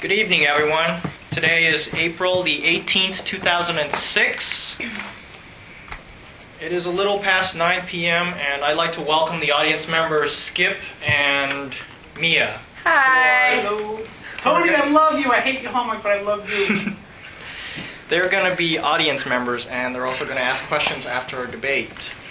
Good evening, everyone. Today is April the 18th, 2006. It is a little past 9 p.m. and I'd like to welcome the audience members Skip and Mia. Hi. Hello. Tony, I love you. I hate your homework, but I love you. They're going to be audience members and they're also going to ask questions after our debate.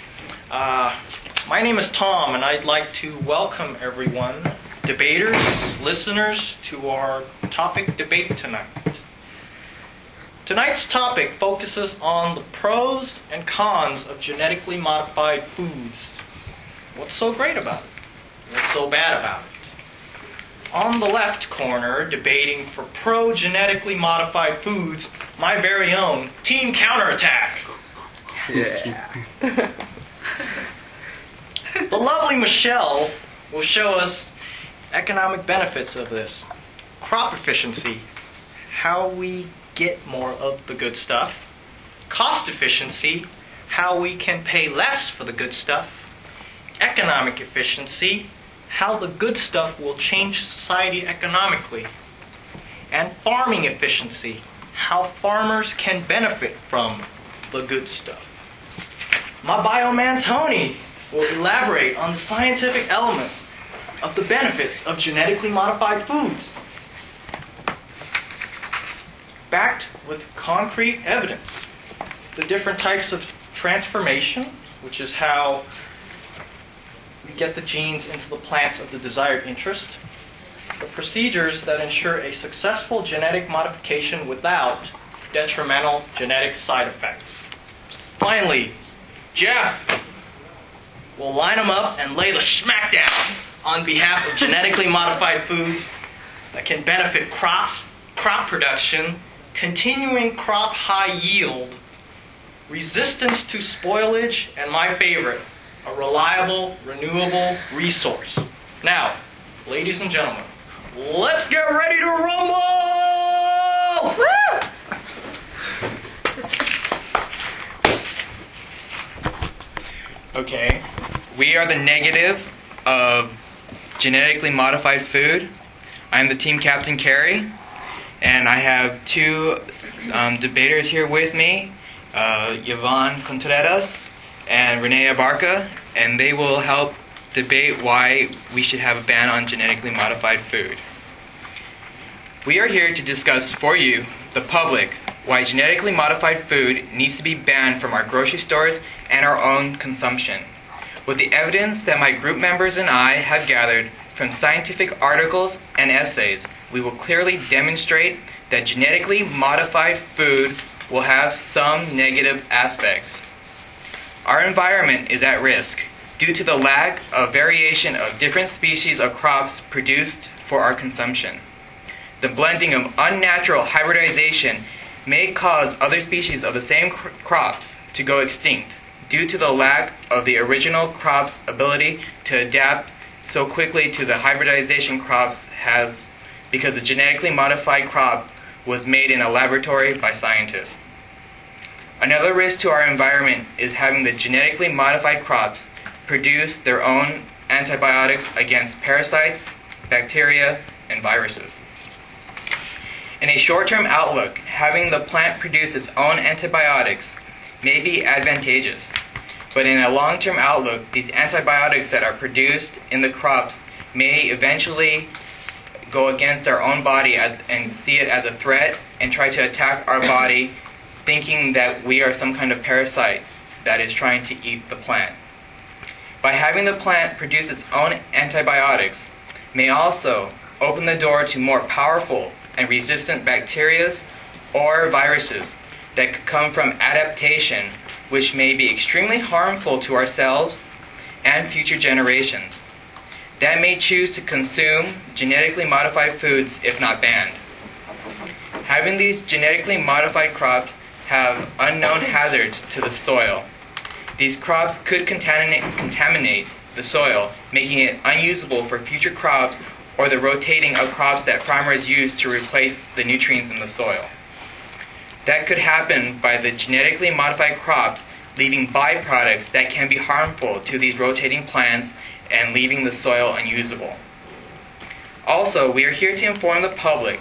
My name is Tom and I'd like to welcome everyone, debaters, listeners, to our topic debate tonight. Tonight's topic focuses on the pros and cons of genetically modified foods. What's so great about it? What's so bad about it? On the left corner, debating for pro-genetically modified foods, my very own Team Counterattack. Yeah. The lovely Michelle will show us economic benefits of this. Crop efficiency, how we get more of the good stuff. Cost efficiency, how we can pay less for the good stuff. Economic efficiency, how the good stuff will change society economically. And farming efficiency, how farmers can benefit from the good stuff. My bio man Tony will elaborate on the scientific elements of the benefits of genetically modified foods, backed with concrete evidence. The different types of transformation, which is how we get the genes into the plants of the desired interest. The procedures that ensure a successful genetic modification without detrimental genetic side effects. Finally, Jeff will line them up and lay the smackdown on behalf of genetically modified foods that can benefit crops, crop production, continuing crop high yield, resistance to spoilage, and my favorite, a reliable, renewable resource. Now, ladies and gentlemen, let's get ready to rumble! Woo! Okay, we are the negative of genetically modified food. I'm the team captain, Carrie, and I have two debaters here with me, Yvonne Contreras and Renee Abarca, and they will help debate why we should have a ban on genetically modified food. We are here to discuss for you, the public, why genetically modified food needs to be banned from our grocery stores and our own consumption. With the evidence that my group members and I have gathered from scientific articles and essays, we will clearly demonstrate that genetically modified food will have some negative aspects. Our environment is at risk due to the lack of variation of different species of crops produced for our consumption. The blending of unnatural hybridization may cause other species of the same crops to go extinct due to the lack of the original crop's ability to adapt so quickly to the hybridization crops has, because the genetically modified crop was made in a laboratory by scientists. Another risk to our environment is having the genetically modified crops produce their own antibiotics against parasites, bacteria, and viruses. In a short-term outlook, having the plant produce its own antibiotics may be advantageous, but in a long-term outlook, these antibiotics that are produced in the crops may eventually go against our own body and see it as a threat and try to attack our body, thinking that we are some kind of parasite that is trying to eat the plant. By having the plant produce its own antibiotics may also open the door to more powerful and resistant bacteria or viruses that could come from adaptation, which may be extremely harmful to ourselves and future generations that may choose to consume genetically modified foods if not banned. Having these genetically modified crops have unknown hazards to the soil. These crops could contaminate the soil, making it unusable for future crops or the rotating of crops that farmers use to replace the nutrients in the soil. That could happen by the genetically modified crops leaving byproducts that can be harmful to these rotating plants and leaving the soil unusable. Also, we are here to inform the public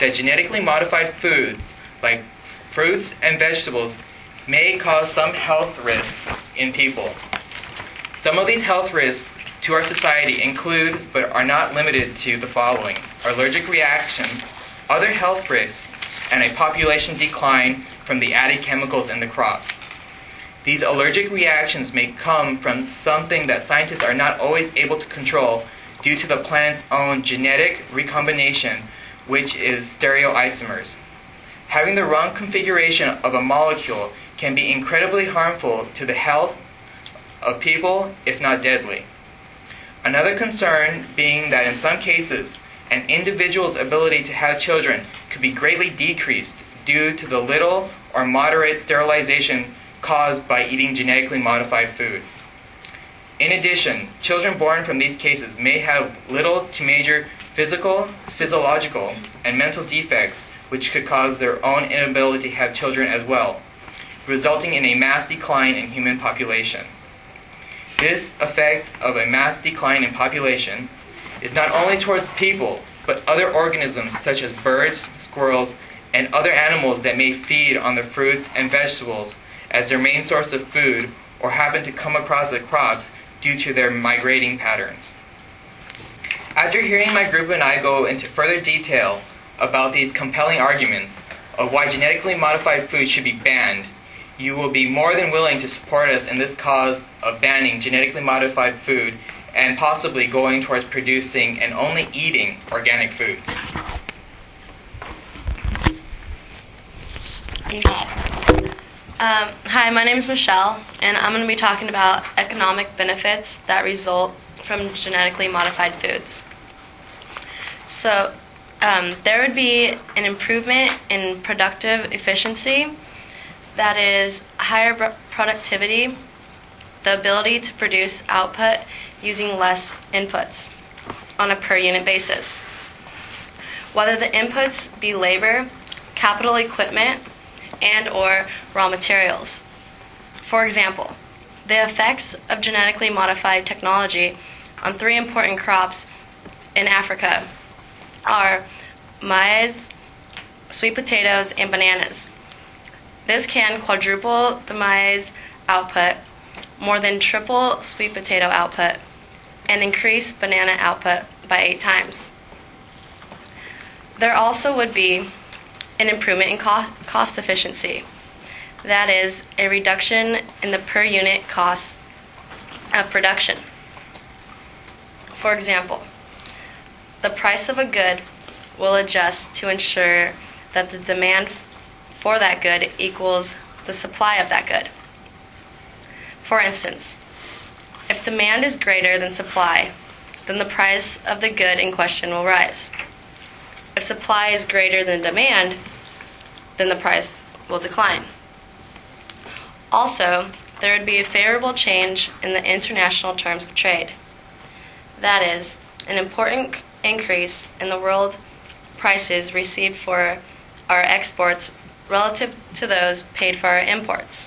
that genetically modified foods, like fruits and vegetables, may cause some health risks in people. Some of these health risks to our society include, but are not limited to, the following: allergic reaction, other health risks, and a population decline from the added chemicals in the crops. These allergic reactions may come from something that scientists are not always able to control due to the plant's own genetic recombination, which is stereoisomers. Having the wrong configuration of a molecule can be incredibly harmful to the health of people, if not deadly. Another concern being that in some cases, an individual's ability to have children could be greatly decreased due to the little or moderate sterilization caused by eating genetically modified food. In addition, children born from these cases may have little to major physical, physiological, and mental defects which could cause their own inability to have children as well, resulting in a mass decline in human population. This effect of a mass decline in population is not only towards people, but other organisms such as birds, squirrels, and other animals that may feed on the fruits and vegetables as their main source of food or happen to come across the crops due to their migrating patterns. After hearing my group and I go into further detail about these compelling arguments of why genetically modified food should be banned, you will be more than willing to support us in this cause of banning genetically modified food and possibly going towards producing and only eating organic foods. Hi, my name is Michelle, and I'm going to be talking about economic benefits that result from genetically modified foods. So, there would be an improvement in productive efficiency, that is, higher productivity, the ability to produce output using less inputs on a per unit basis. Whether the inputs be labor, capital equipment, and or raw materials. For example, the effects of genetically modified technology on 3 important crops in Africa are maize, sweet potatoes, and bananas. This can quadruple the maize output, more than triple sweet potato output, and increase banana output by 8 times. There also would be an improvement in cost efficiency. That is, a reduction in the per unit cost of production. For example, the price of a good will adjust to ensure that the demand for that good equals the supply of that good. For instance, if demand is greater than supply, then the price of the good in question will rise. If supply is greater than demand, then the price will decline. Also, there would be a favorable change in the international terms of trade. That is, an important increase in the world prices received for our exports relative to those paid for our imports.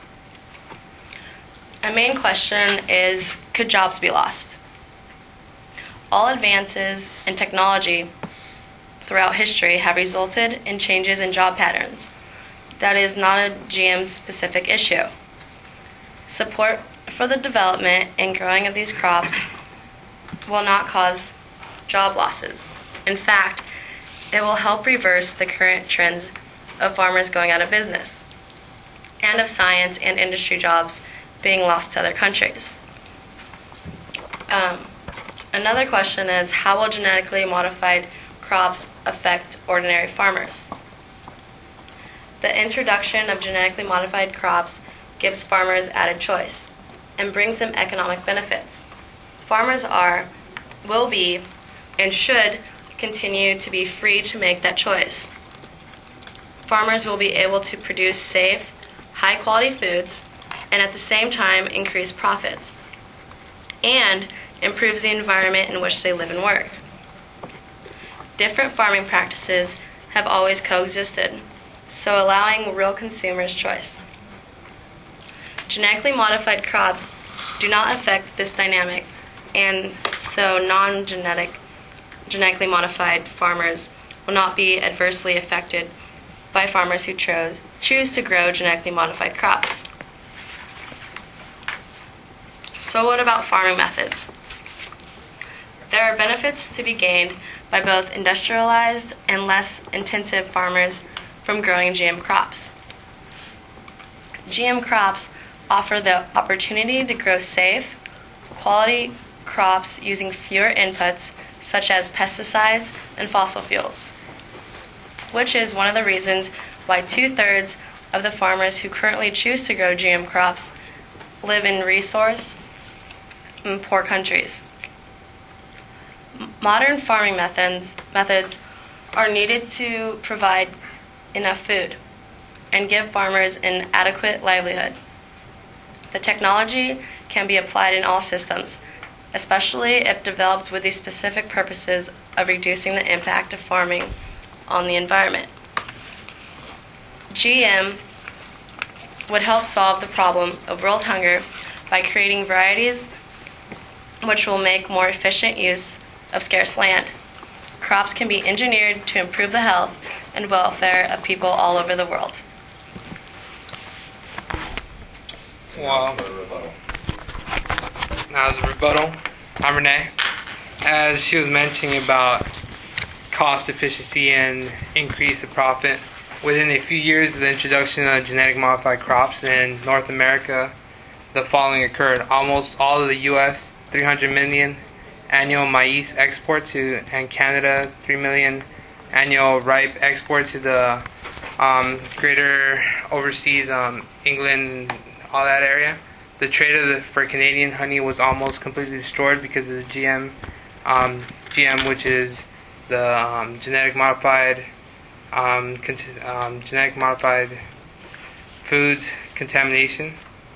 A main question is, could jobs be lost? All advances in technology throughout history have resulted in changes in job patterns. That is not a GM-specific issue. Support for the development and growing of these crops will not cause job losses. In fact, it will help reverse the current trends of farmers going out of business and of science and industry jobs being lost to other countries. Another question is, how will genetically modified crops affect ordinary farmers? The introduction of genetically modified crops gives farmers added choice and brings them economic benefits. Farmers will be, and should continue to be free to make that choice. Farmers will be able to produce safe, high-quality foods and at the same time increase profits and improves the environment in which they live and work. Different farming practices have always coexisted, so allowing real consumers choice. Genetically modified crops do not affect this dynamic, and so genetically modified farmers will not be adversely affected by farmers who choose to grow genetically modified crops. So what about farming methods? There are benefits to be gained by both industrialized and less intensive farmers from growing GM crops. GM crops offer the opportunity to grow safe, quality crops using fewer inputs such as pesticides and fossil fuels, which is one of the reasons why 2/3 of the farmers who currently choose to grow GM crops live in resource and poor countries. Modern farming methods are needed to provide enough food and give farmers an adequate livelihood. The technology can be applied in all systems, especially if developed with the specific purposes of reducing the impact of farming on the environment. GM would help solve the problem of world hunger by creating varieties which will make more efficient use of scarce land. Crops can be engineered to improve the health and welfare of people all over the world. Well, now as a rebuttal, I'm Renee. As she was mentioning about cost efficiency and increase of profit, within a few years of the introduction of genetic modified crops in North America, the following occurred. Almost all of the U.S. 300 million annual maize export to, and Canada 3 million annual ripe export to the greater overseas England, all that area. The trade for Canadian honey was almost completely destroyed because of the GM, which is the genetic modified foods contamination.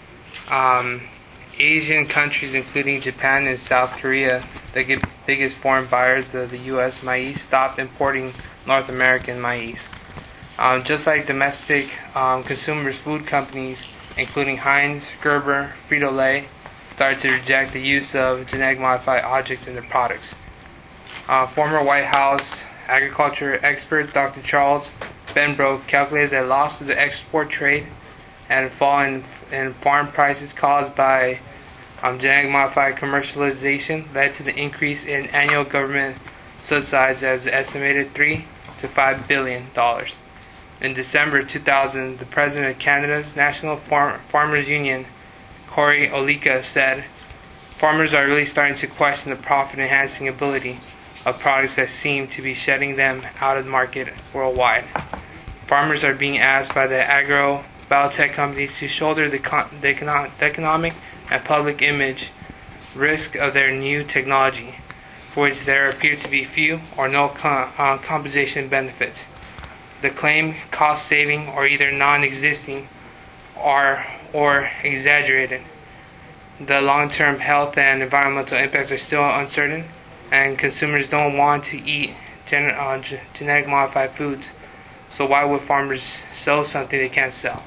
Asian countries, including Japan and South Korea, the biggest foreign buyers of the U.S. maize, stopped importing North American maize. Just like domestic consumers, food companies, including Heinz, Gerber, Frito-Lay, started to reject the use of genetic modified objects in their products. Former White House agriculture expert Dr. Charles Benbrook calculated that loss of the export trade and fall in farm prices caused by genetic modified commercialization led to the increase in annual government subsidies as estimated $3 to $5 billion. In December 2000, the president of Canada's National Farmers Union, Corey Olika, said, "Farmers are really starting to question the profit-enhancing ability of products that seem to be shutting them out of the market worldwide. Farmers are being asked by the agro-biotech companies to shoulder the economic and public image risk of their new technology, for which there appear to be few or no compensation benefits. The claim cost saving are either non-existing or exaggerated. The long-term health and environmental impacts are still uncertain, and consumers don't want to eat genetic modified foods. So why would farmers sell something they can't sell?"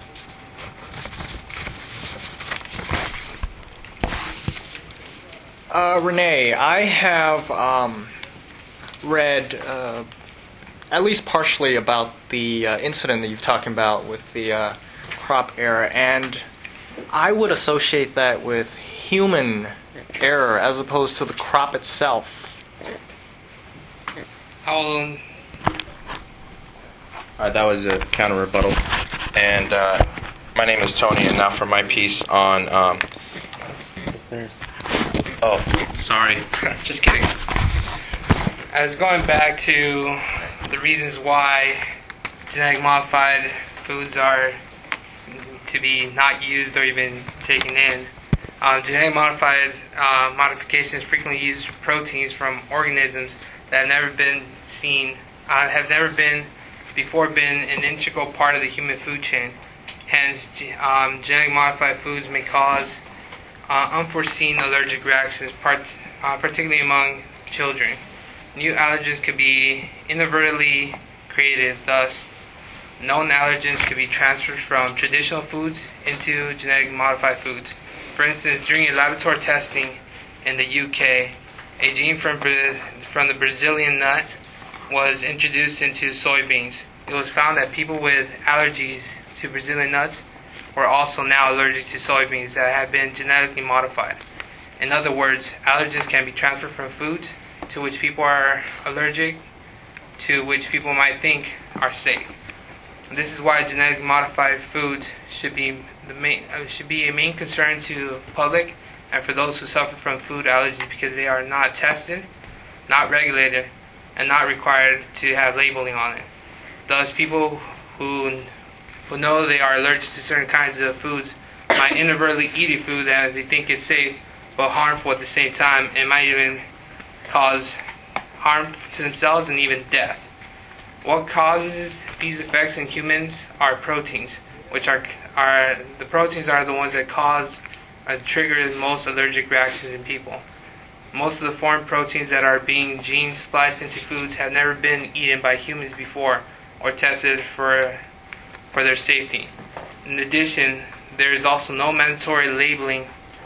Renee, I have read at least partially about the incident that you're talking about with the crop error, and I would associate that with human error as opposed to the crop itself. I'll That was a counter rebuttal. And my name is Tony, and now for my piece on. Oh, sorry. Just kidding. I was going back to the reasons why genetic modified foods are to be not used or even taken in. Genetic modifications frequently use proteins from organisms that have never been an integral part of the human food chain. Hence, genetic modified foods may cause unforeseen allergic reactions, particularly among children. New allergens could be inadvertently created, thus known allergens could be transferred from traditional foods into genetic modified foods. For instance, during a laboratory testing in the UK, a gene from the Brazilian nut was introduced into soybeans. It was found that people with allergies to Brazilian nuts were also now allergic to soybeans that have been genetically modified. In other words, allergens can be transferred from foods to which people are allergic to which people might think are safe. This is why genetically modified foods should be a main concern to the public and for those who suffer from food allergies, because they are not tested, not regulated, and not required to have labeling on it. Thus, people who know they are allergic to certain kinds of foods might inadvertently eat a food that they think is safe but harmful at the same time, and might even cause harm to themselves and even death. What causes these effects in humans are proteins, which are the proteins are the ones that cause trigger most allergic reactions in people. Most of the foreign proteins that are being gene spliced into foods have never been eaten by humans before or tested for their safety. In addition, there is also no mandatory labeling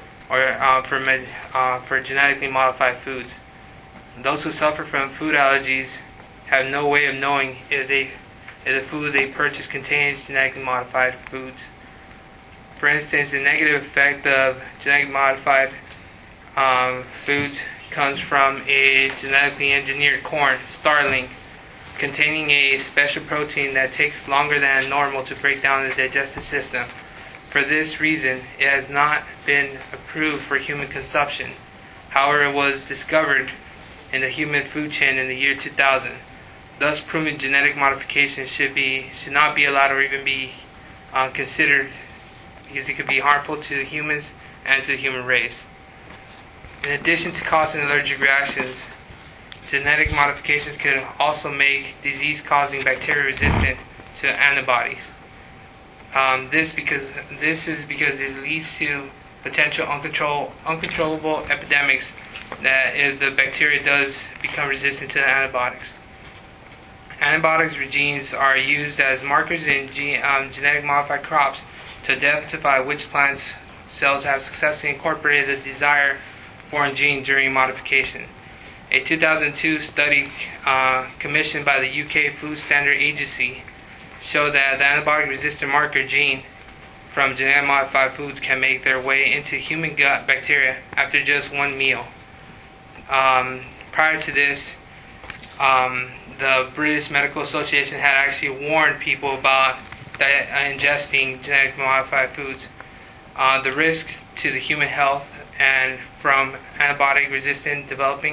for genetically modified foods. Those who suffer from food allergies have no way of knowing if the food they purchase contains genetically modified foods. For instance, the negative effect of genetically modified foods comes from a genetically engineered corn, Starling, containing a special protein that takes longer than normal to break down the digestive system. For this reason, it has not been approved for human consumption. However, it was discovered in the human food chain in the year 2000. Thus, proving genetic modification should not be allowed or even be considered, because it could be harmful to humans and to the human race. In addition to causing allergic reactions, genetic modifications can also make disease-causing bacteria resistant to antibodies. This is because it leads to potential uncontrollable epidemics that if the bacteria does become resistant to the antibiotics. Antibiotics genes are used as markers in genetic modified crops to identify which plant cells have successfully incorporated the desired foreign gene during modification. A 2002 study commissioned by the UK Food Standard Agency showed that the antibiotic-resistant marker gene from genetically modified foods can make their way into human gut bacteria after just one meal. Prior to this, the British Medical Association had actually warned people about ingesting genetically modified foods. The risk to the human health and from antibiotic-resistant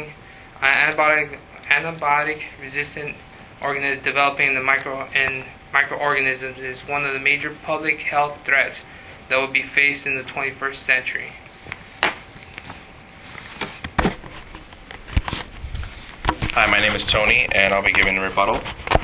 organisms developing the microorganisms is one of the major public health threats that will be faced in the 21st century. Hi, my name is Tony, and I'll be giving the rebuttal.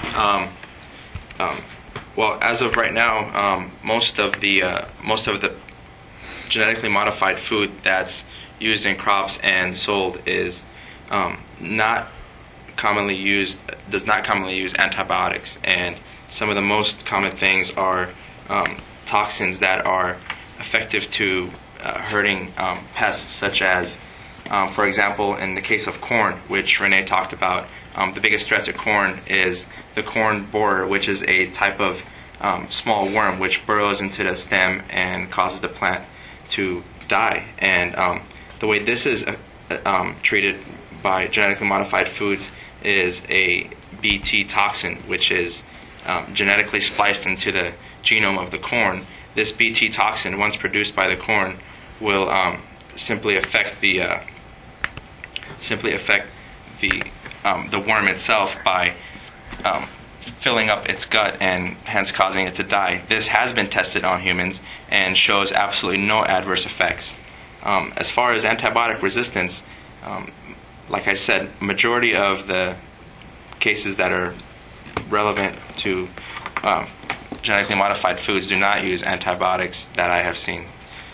Well, as of right now, most of the genetically modified food that's used in crops and sold is not commonly used. Does not commonly use antibiotics, and some of the most common things are toxins that are effective to hurting pests, such as, for example, in the case of corn, which Renee talked about, the biggest threat to corn is the corn borer, which is a type of small worm which burrows into the stem and causes the plant to die. And the way this is treated by genetically modified foods is a Bt toxin, which is genetically spliced into the genome of the corn. This Bt toxin, once produced by the corn, will simply affect the worm itself by filling up its gut and hence causing it to die. This has been tested on humans and shows absolutely no adverse effects. As far as antibiotic resistance, like I said, majority of the cases that are relevant to genetically modified foods do not use antibiotics that I have seen.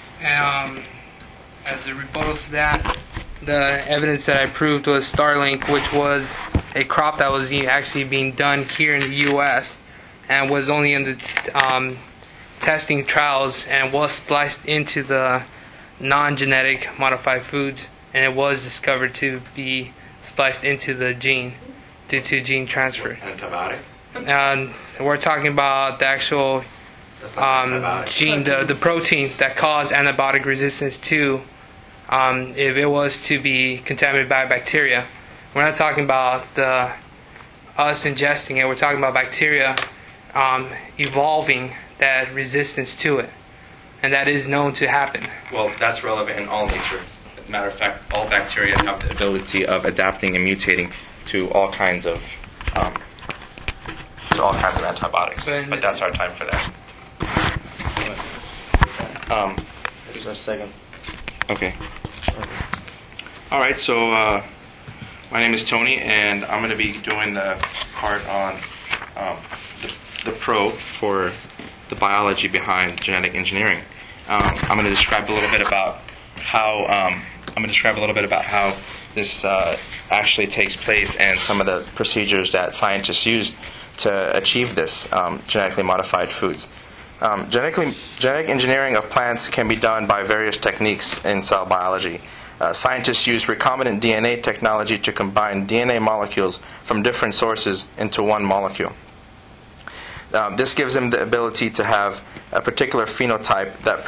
As a rebuttal to that, the evidence that I proved was Starlink, which was a crop that was actually being done here in the U.S. and was only in the testing trials and was spliced into the non-genetic modified foods, and it was discovered to be spliced into the gene due to gene transfer. Antibiotic? And we're talking about the actual That's not antibiotic. gene, the protein that caused antibiotic resistance to, if it was to be contaminated by bacteria. We're not talking about us ingesting it. We're talking about bacteria evolving that resistance to it, and that is known to happen. Well, that's relevant in all nature. As a matter of fact, all bacteria have the ability of adapting and mutating to all kinds of antibiotics. But that's our time for that. This is our second. Okay. All right. So my name is Tony, and I'm going to be doing the part on the pro for the biology behind genetic engineering. I'm going to describe a little bit about how this actually takes place and some of the procedures that scientists use to achieve this genetically modified foods. Genetic engineering of plants can be done by various techniques in cell biology. Scientists use recombinant DNA technology to combine DNA molecules from different sources into one molecule. This gives them the ability to have a particular phenotype that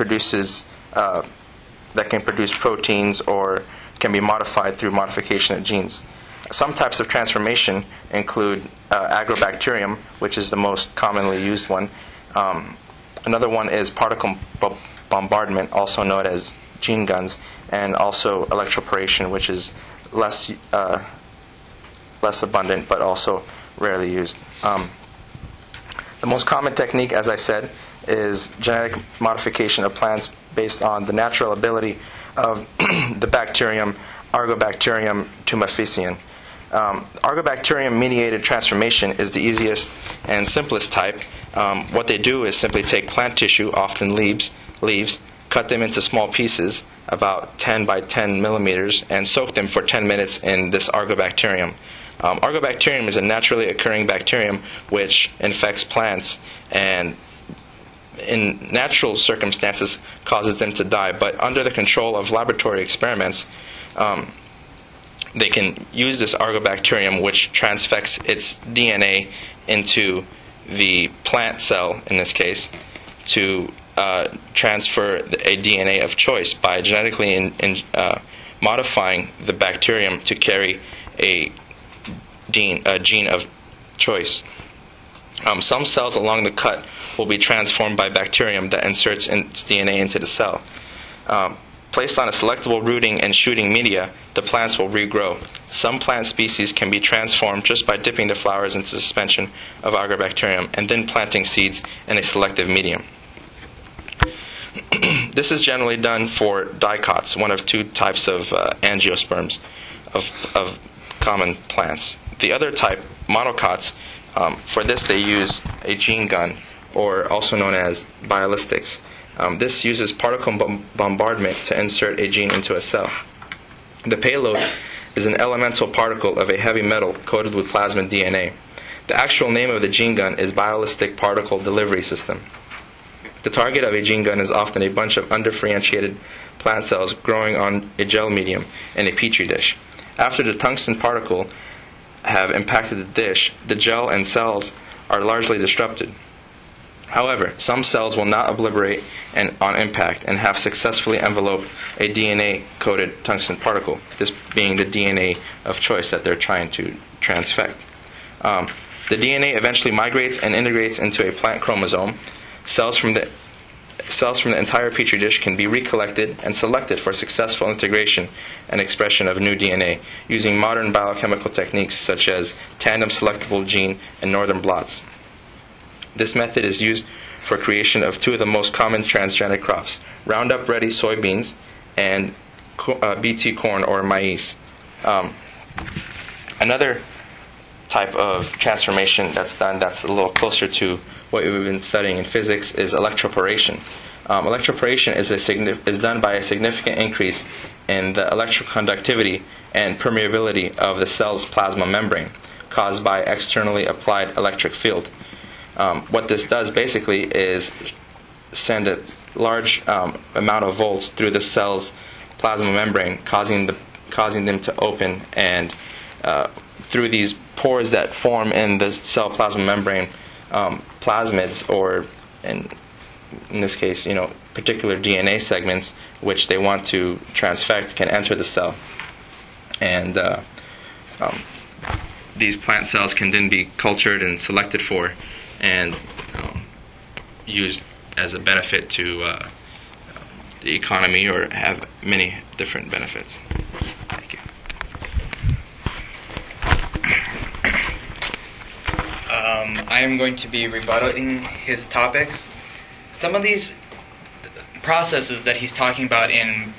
can produce proteins or can be modified through modification of genes. Some types of transformation include agrobacterium, which is the most commonly used one. Another one is particle bombardment, also known as gene guns, and also electroporation, which is less abundant but also rarely used. The most common technique, as I said, is genetic modification of plants based on the natural ability of the bacterium Argobacterium tumefaciens. Argobacterium-mediated transformation is the easiest and simplest type. What they do is simply take plant tissue, often leaves, cut them into small pieces, about 10 by 10 millimeters, and soak them for 10 minutes in this Argobacterium. Argobacterium is a naturally occurring bacterium which infects plants and in natural circumstances causes them to die. But under the control of laboratory experiments, they can use this Argobacterium, which transfects its DNA into the plant cell, in this case, to transfer a DNA of choice by genetically modifying the bacterium to carry a gene of choice. Some cells along the cut will be transformed by bacterium that inserts its DNA into the cell. Placed on a selectable rooting and shooting media, the plants will regrow. Some plant species can be transformed just by dipping the flowers into suspension of Argobacterium and then planting seeds in a selective medium. This is generally done for dicots, one of two types of angiosperms of common plants. The other type, monocots, for this they use a gene gun, or also known as biolistics. This uses particle bombardment to insert a gene into a cell. The payload is an elemental particle of a heavy metal coated with plasmid DNA. The actual name of the gene gun is Biolistic Particle Delivery System. The target of a gene gun is often a bunch of undifferentiated plant cells growing on a gel medium in a petri dish. After the tungsten particle have impacted the dish, the gel and cells are largely disrupted. However, some cells will not obliterate on impact and have successfully enveloped a DNA-coated tungsten particle, this being the DNA of choice that they're trying to transfect. The DNA eventually migrates and integrates into a plant chromosome. Cells from the entire petri dish can be recollected and selected for successful integration and expression of new DNA using modern biochemical techniques such as tandem selectable gene and northern blots. This method is used for creation of two of the most common transgenic crops, Roundup Ready soybeans and BT corn or maize. Another type of transformation that's done that's a little closer to what we've been studying in physics is electroporation. Electroporation is done by a significant increase in the electroconductivity and permeability of the cell's plasma membrane caused by externally applied electric field. What this does basically is send a large amount of volts through the cell's plasma membrane, causing them to open and through these pores that form in the cell plasma membrane, plasmids, or in this case, particular DNA segments which they want to transfect, can enter the cell, and these plant cells can then be cultured and selected for, and used as a benefit to the economy, or have many different benefits. Thank you. I am going to be rebutting his topics. Some of these processes that he's talking about in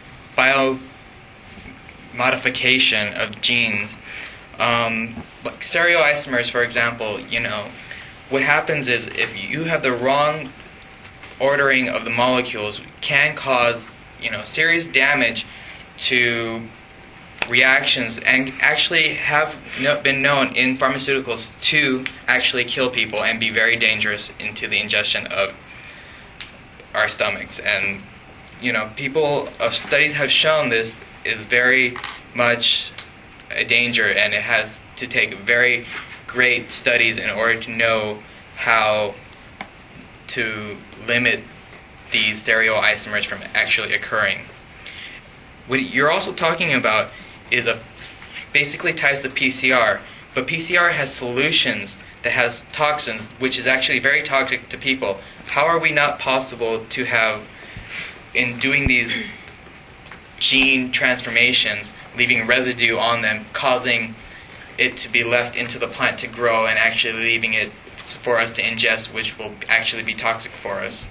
biomodification of genes, like stereoisomers, for example, what happens is if you have the wrong ordering of the molecules, can cause serious damage to reactions, and actually have been known in pharmaceuticals to actually kill people and be very dangerous into the ingestion of our stomachs. And studies have shown this is very much a danger, and it has to take very great studies in order to know how to limit these stereoisomers from actually occurring. What you're also talking about is basically ties to PCR, but PCR has solutions that has toxins, which is actually very toxic to people. How are we not possible to have, in doing these gene transformations, leaving residue on them, causing it to be left into the plant to grow, and actually leaving it for us to ingest, which will actually be toxic for us?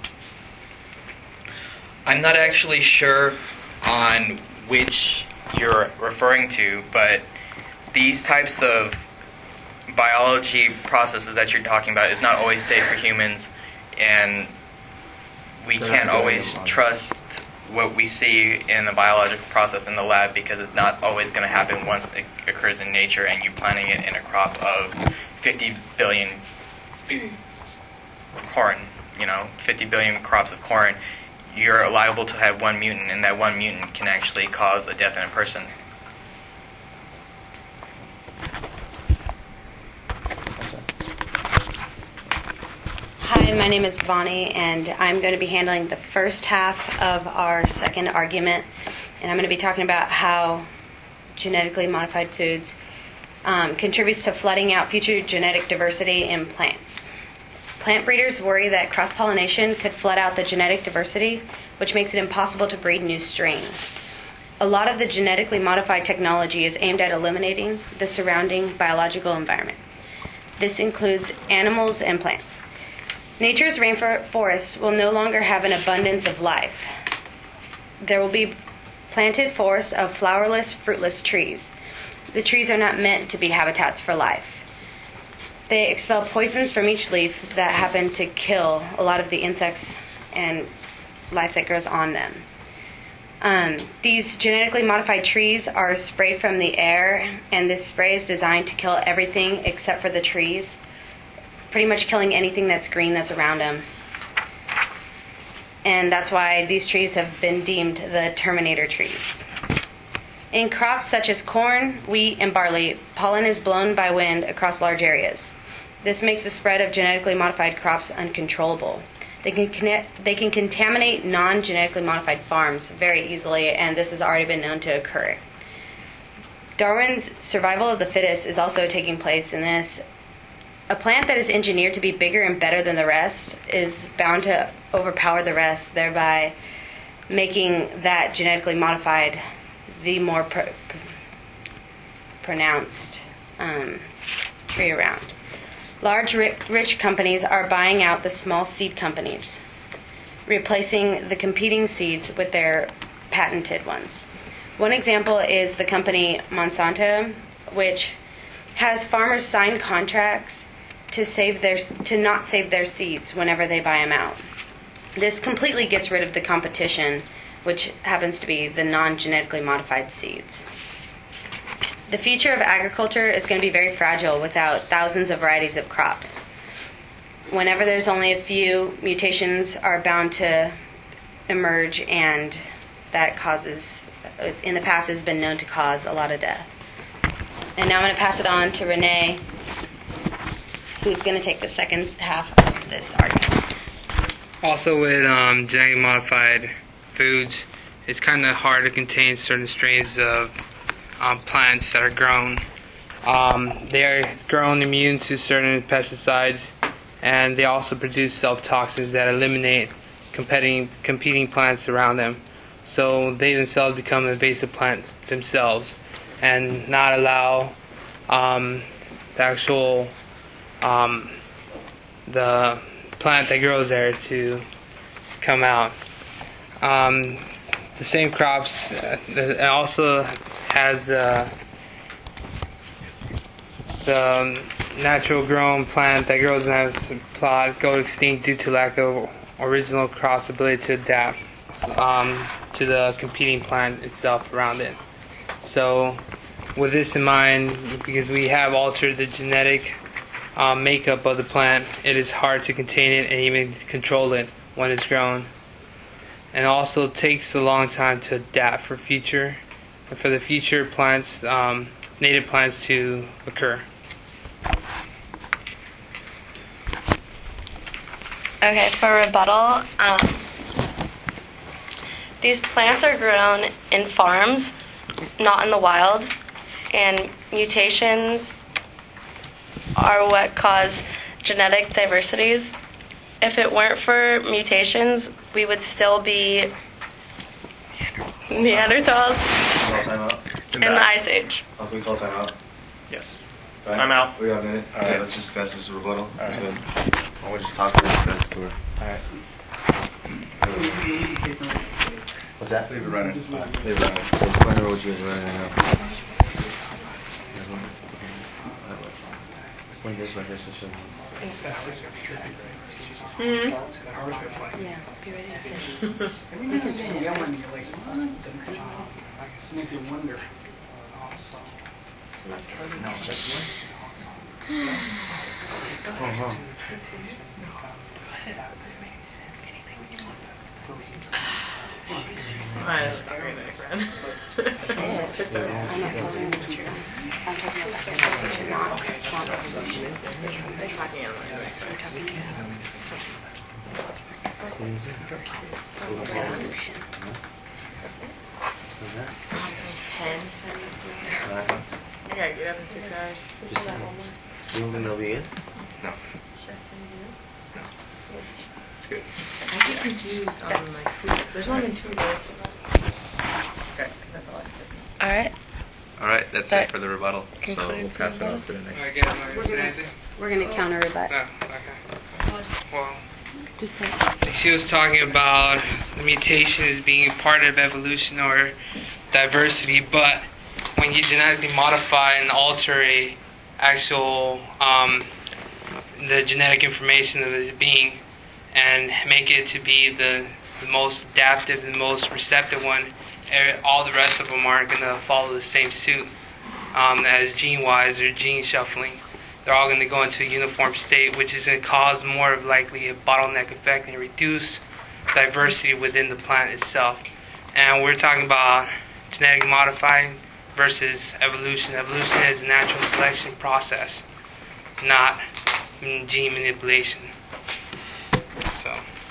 I'm not actually sure on which you're referring to, but these types of biology processes that you're talking about is not always safe for humans, and we can't always trust what we see in the biological process in the lab, because it's not always going to happen once it occurs in nature and you're planting it in a crop of 50 billion corn, 50 billion crops of corn. You're liable to have one mutant, and that one mutant can actually cause a death in a person. Hi, my name is Vani, and I'm going to be handling the first half of our second argument, and I'm going to be talking about how genetically modified foods contributes to flooding out future genetic diversity in plants. Plant breeders worry that cross-pollination could flood out the genetic diversity, which makes it impossible to breed new strains. A lot of the genetically modified technology is aimed at eliminating the surrounding biological environment. This includes animals and plants. Nature's rainforests will no longer have an abundance of life. There will be planted forests of flowerless, fruitless trees. The trees are not meant to be habitats for life. They expel poisons from each leaf that happen to kill a lot of the insects and life that grows on them. These genetically modified trees are sprayed from the air, and this spray is designed to kill everything except for the trees, pretty much killing anything that's green that's around them. And that's why these trees have been deemed the Terminator trees. In crops such as corn, wheat, and barley, pollen is blown by wind across large areas. This makes the spread of genetically modified crops uncontrollable. They can contaminate non-genetically modified farms very easily, and this has already been known to occur. Darwin's survival of the fittest is also taking place in this. A plant that is engineered to be bigger and better than the rest is bound to overpower the rest, thereby making that genetically modified the more pronounced tree around. Large, rich companies are buying out the small seed companies, replacing the competing seeds with their patented ones. One example is the company Monsanto, which has farmers sign contracts to not save their seeds whenever they buy them out. This completely gets rid of the competition, which happens to be the non-genetically modified seeds. The future of agriculture is going to be very fragile without thousands of varieties of crops. Whenever there's only a few, mutations are bound to emerge, and that causes, in the past, has been known to cause a lot of death. And now I'm going to pass it on to Renee, who's going to take the second half of this argument. Also, with genetically modified foods, it's kind of hard to contain certain strains of plants that are grown. They are grown immune to certain pesticides, and they also produce self-toxins that eliminate competing plants around them. So they themselves become an invasive plant themselves, and not allow the actual the plant that grows there to come out. The same crops, it also has the natural grown plant that grows in that plot go extinct due to lack of original crop's ability to adapt to the competing plant itself around it. So with this in mind, because we have altered the genetic makeup of the plant, it is hard to contain it and even control it when it's grown. And also takes a long time to adapt for the future plants, native plants to occur. Okay, for rebuttal, these plants are grown in farms, not in the wild, and mutations are what cause genetic diversities. If it weren't for mutations, we would still be Neanderthals Call time out. in the Ice Age. Oh, we call time out. Yes. Right? Time out. We got a minute. All right, Okay. let's discuss this rebuttal. That's right. good. I want to just talk to her, discuss it to her. All right. What's that? Leave it running. Leave it running. So explain to her what you guys are running now. Explain this right here so she'll... Yeah, be ready to say. Every now and then you yell at me, you're like, what? It makes you wonder. I'm sorry, my friend. I'm not telling you that you're not. I'm talking about the fact that you're not on evolution. I'm talking on Evolution. God, it's almost 10. I gotta get up in 6 hours. You don't think they'll be in? No. It's good. I get confused on my food. There's only been 2 days. Okay, that's all I said. All right. All right, that's That it for the rebuttal. So we'll concludes pass it the on to the next. Again, am I going to say anything? We're going to counter rebut. No, okay. Well, Just say. she was talking about the mutation as being part of evolution or diversity, but when you genetically modify and alter a actual the genetic information of a being and make it to be the most adaptive, the most receptive one, all the rest of them aren't going to follow the same suit as gene-wise or gene shuffling. They're all going to go into a uniform state, which is going to cause more of likely a bottleneck effect and reduce diversity within the plant itself. And we're talking about genetically modifying versus evolution. Evolution is a natural selection process, not gene manipulation. So.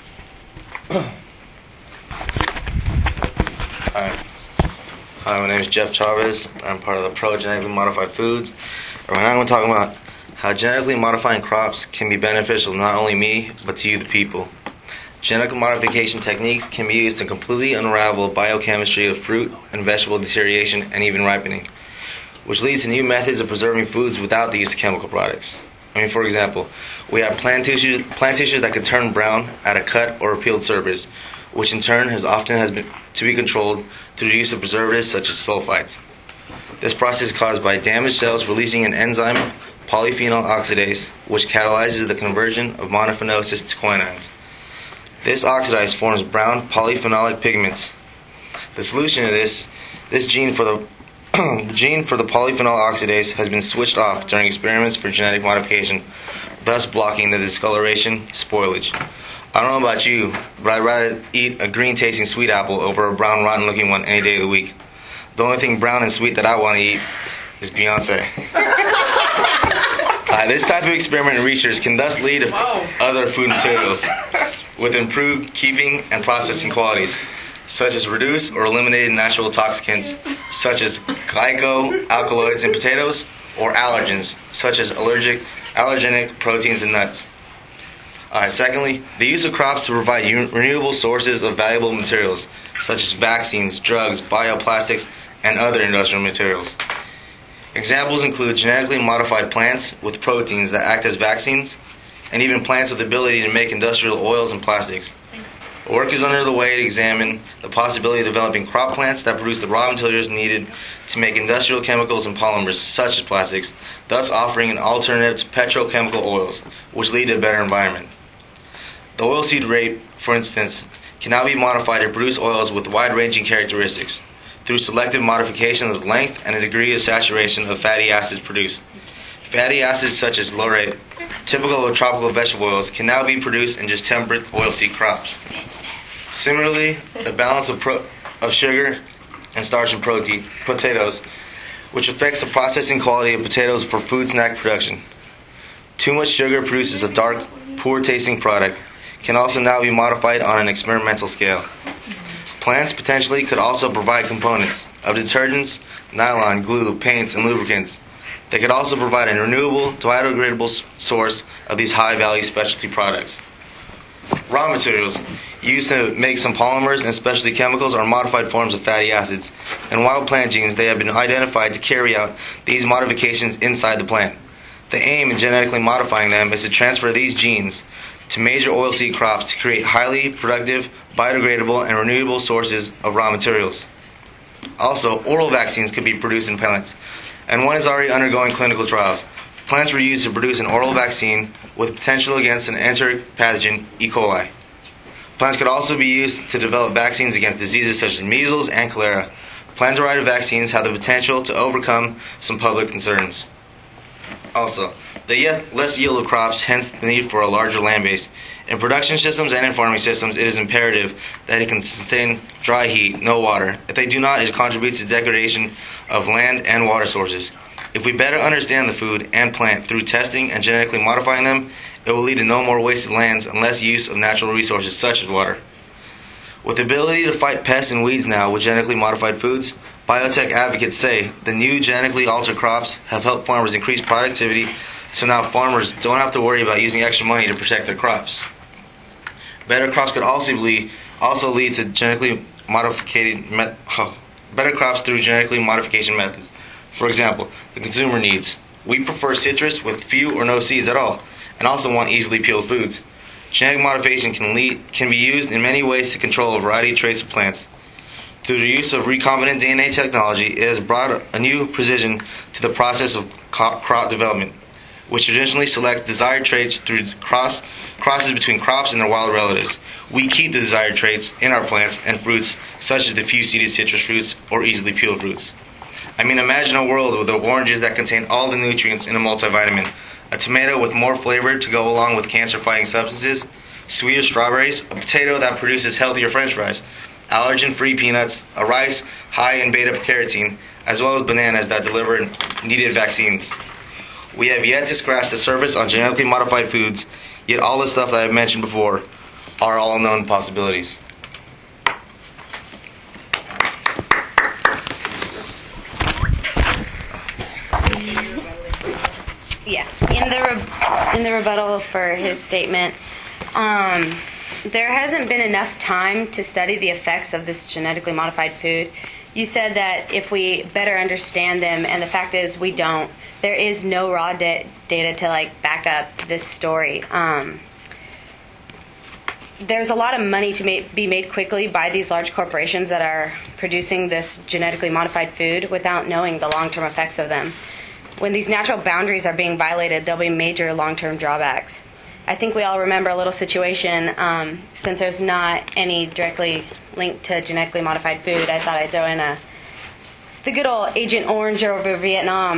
Hi, my name is Jeff Chavez. I'm part of the Pro Genetically Modified Foods. Right now I'm going to talk about how genetically modifying crops can be beneficial to not only me, but to you, the people. Genetic modification techniques can be used to completely unravel biochemistry of fruit and vegetable deterioration and even ripening, which leads to new methods of preserving foods without the use of chemical products. For example, we have plant tissue that can turn brown at a cut or a peeled surface, which in turn has been to be controlled through the use of preservatives such as sulfites. This process is caused by damaged cells releasing an enzyme, polyphenol oxidase, which catalyzes the conversion of monophenolics to quinones. This oxidase forms brown polyphenolic pigments. The solution to this gene for the gene for the polyphenol oxidase has been switched off during experiments for genetic modification, thus blocking the discoloration spoilage. I don't know about you, but I'd rather eat a green-tasting sweet apple over a brown, rotten-looking one any day of the week. The only thing brown and sweet that I want to eat is Beyonce. This type of experiment and research can thus lead to other food materials with improved keeping and processing qualities, such as reduced or eliminated natural toxicants, such as glycoalkaloids in potatoes, or allergens, such as allergenic proteins in nuts. Secondly, the use of crops to provide renewable sources of valuable materials, such as vaccines, drugs, bioplastics, and other industrial materials. Examples include genetically modified plants with proteins that act as vaccines, and even plants with the ability to make industrial oils and plastics. Work is under the way to examine the possibility of developing crop plants that produce the raw materials needed to make industrial chemicals and polymers, such as plastics, thus offering an alternative to petrochemical oils, which lead to a better environment. The oilseed rape, for instance, can now be modified to produce oils with wide-ranging characteristics through selective modification of the length and a degree of saturation of fatty acids produced. Fatty acids such as laurate, typical of tropical vegetable oils, can now be produced in just temperate oilseed crops. Similarly, the balance of sugar and starch in potatoes, which affects the processing quality of potatoes for food snack production. Too much sugar produces a dark, poor-tasting product, can also now be modified on an experimental scale. Plants potentially could also provide components of detergents, nylon, glue, paints, and lubricants. They could also provide a renewable, biodegradable source of these high-value specialty products. Raw materials used to make some polymers and specialty chemicals are modified forms of fatty acids. In wild plant genes, they have been identified to carry out these modifications inside the plant. The aim in genetically modifying them is to transfer these genes to major oilseed crops to create highly productive, biodegradable, and renewable sources of raw materials. Also, oral vaccines could be produced in plants, and one is already undergoing clinical trials. Plants were used to produce an oral vaccine with potential against an enteric pathogen, E. coli. Plants could also be used to develop vaccines against diseases such as measles and cholera. Plant-derived vaccines have the potential to overcome some public concerns. Also, the less yield of crops, hence the need for a larger land base. In production systems and in farming systems, it is imperative that it can sustain dry heat, no water. If they do not, it contributes to degradation of land and water sources. If we better understand the food and plant through testing and genetically modifying them, it will lead to no more wasted lands and less use of natural resources such as water. With the ability to fight pests and weeds now with genetically modified foods, biotech advocates say the new genetically altered crops have helped farmers increase productivity, so now farmers don't have to worry about using extra money to protect their crops. Better crops could also lead to genetically better crops through genetically modification methods. For example, the consumer needs. We prefer citrus with few or no seeds at all, and also want easily peeled foods. Genetic modification can be used in many ways to control a variety of traits of plants. Through the use of recombinant DNA technology, it has brought a new precision to the process of crop development, which traditionally selects desired traits through crosses between crops and their wild relatives. We keep the desired traits in our plants and fruits, such as the few-seeded citrus fruits or easily peeled fruits. Imagine a world with the oranges that contain all the nutrients in a multivitamin, a tomato with more flavor to go along with cancer-fighting substances, sweeter strawberries, a potato that produces healthier french fries, allergen-free peanuts, a rice high in beta-carotene, as well as bananas that deliver needed vaccines. We have yet to scratch the surface on genetically modified foods, yet all the stuff that I've mentioned before are all known possibilities. Yeah, in the rebuttal for his statement, there hasn't been enough time to study the effects of this genetically modified food. You said that if we better understand them, and the fact is we don't. There is no raw data to back up this story. There's a lot of money to be made quickly by these large corporations that are producing this genetically modified food without knowing the long-term effects of them. When these natural boundaries are being violated, there'll be major long-term drawbacks. I think we all remember a little situation, since there's not any directly linked to genetically modified food, I thought I'd throw in the good old Agent Orange over Vietnam.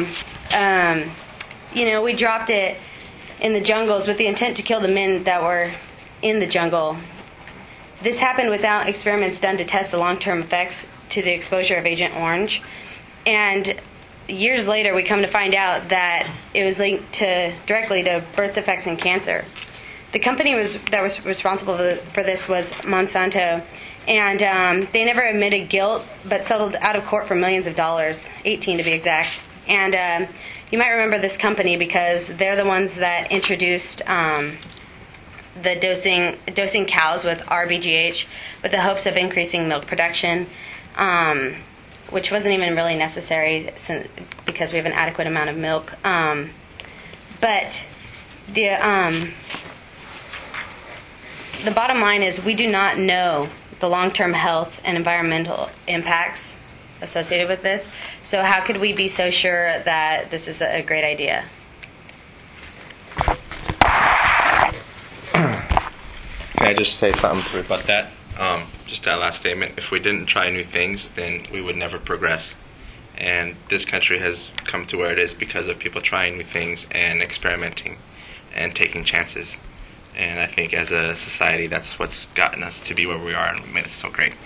We dropped it in the jungles with the intent to kill the men that were in the jungle. This happened without experiments done to test the long-term effects to the exposure of Agent Orange. And years later, we come to find out that it was linked directly to birth defects and cancer. The company that was responsible for this was Monsanto, and they never admitted guilt, but settled out of court for millions of dollars, 18 to be exact. And you might remember this company because they're the ones that introduced the dosing cows with RBGH with the hopes of increasing milk production, which wasn't even really necessary because we have an adequate amount of milk. But the bottom line is we do not know the long-term health and environmental impacts associated with this. So how could we be so sure that this is a great idea? Can I just say something to rebut that? Just that last statement. If we didn't try new things, then we would never progress. And this country has come to where it is because of people trying new things and experimenting and taking chances. And I think as a society, that's what's gotten us to be where we are and made us so great.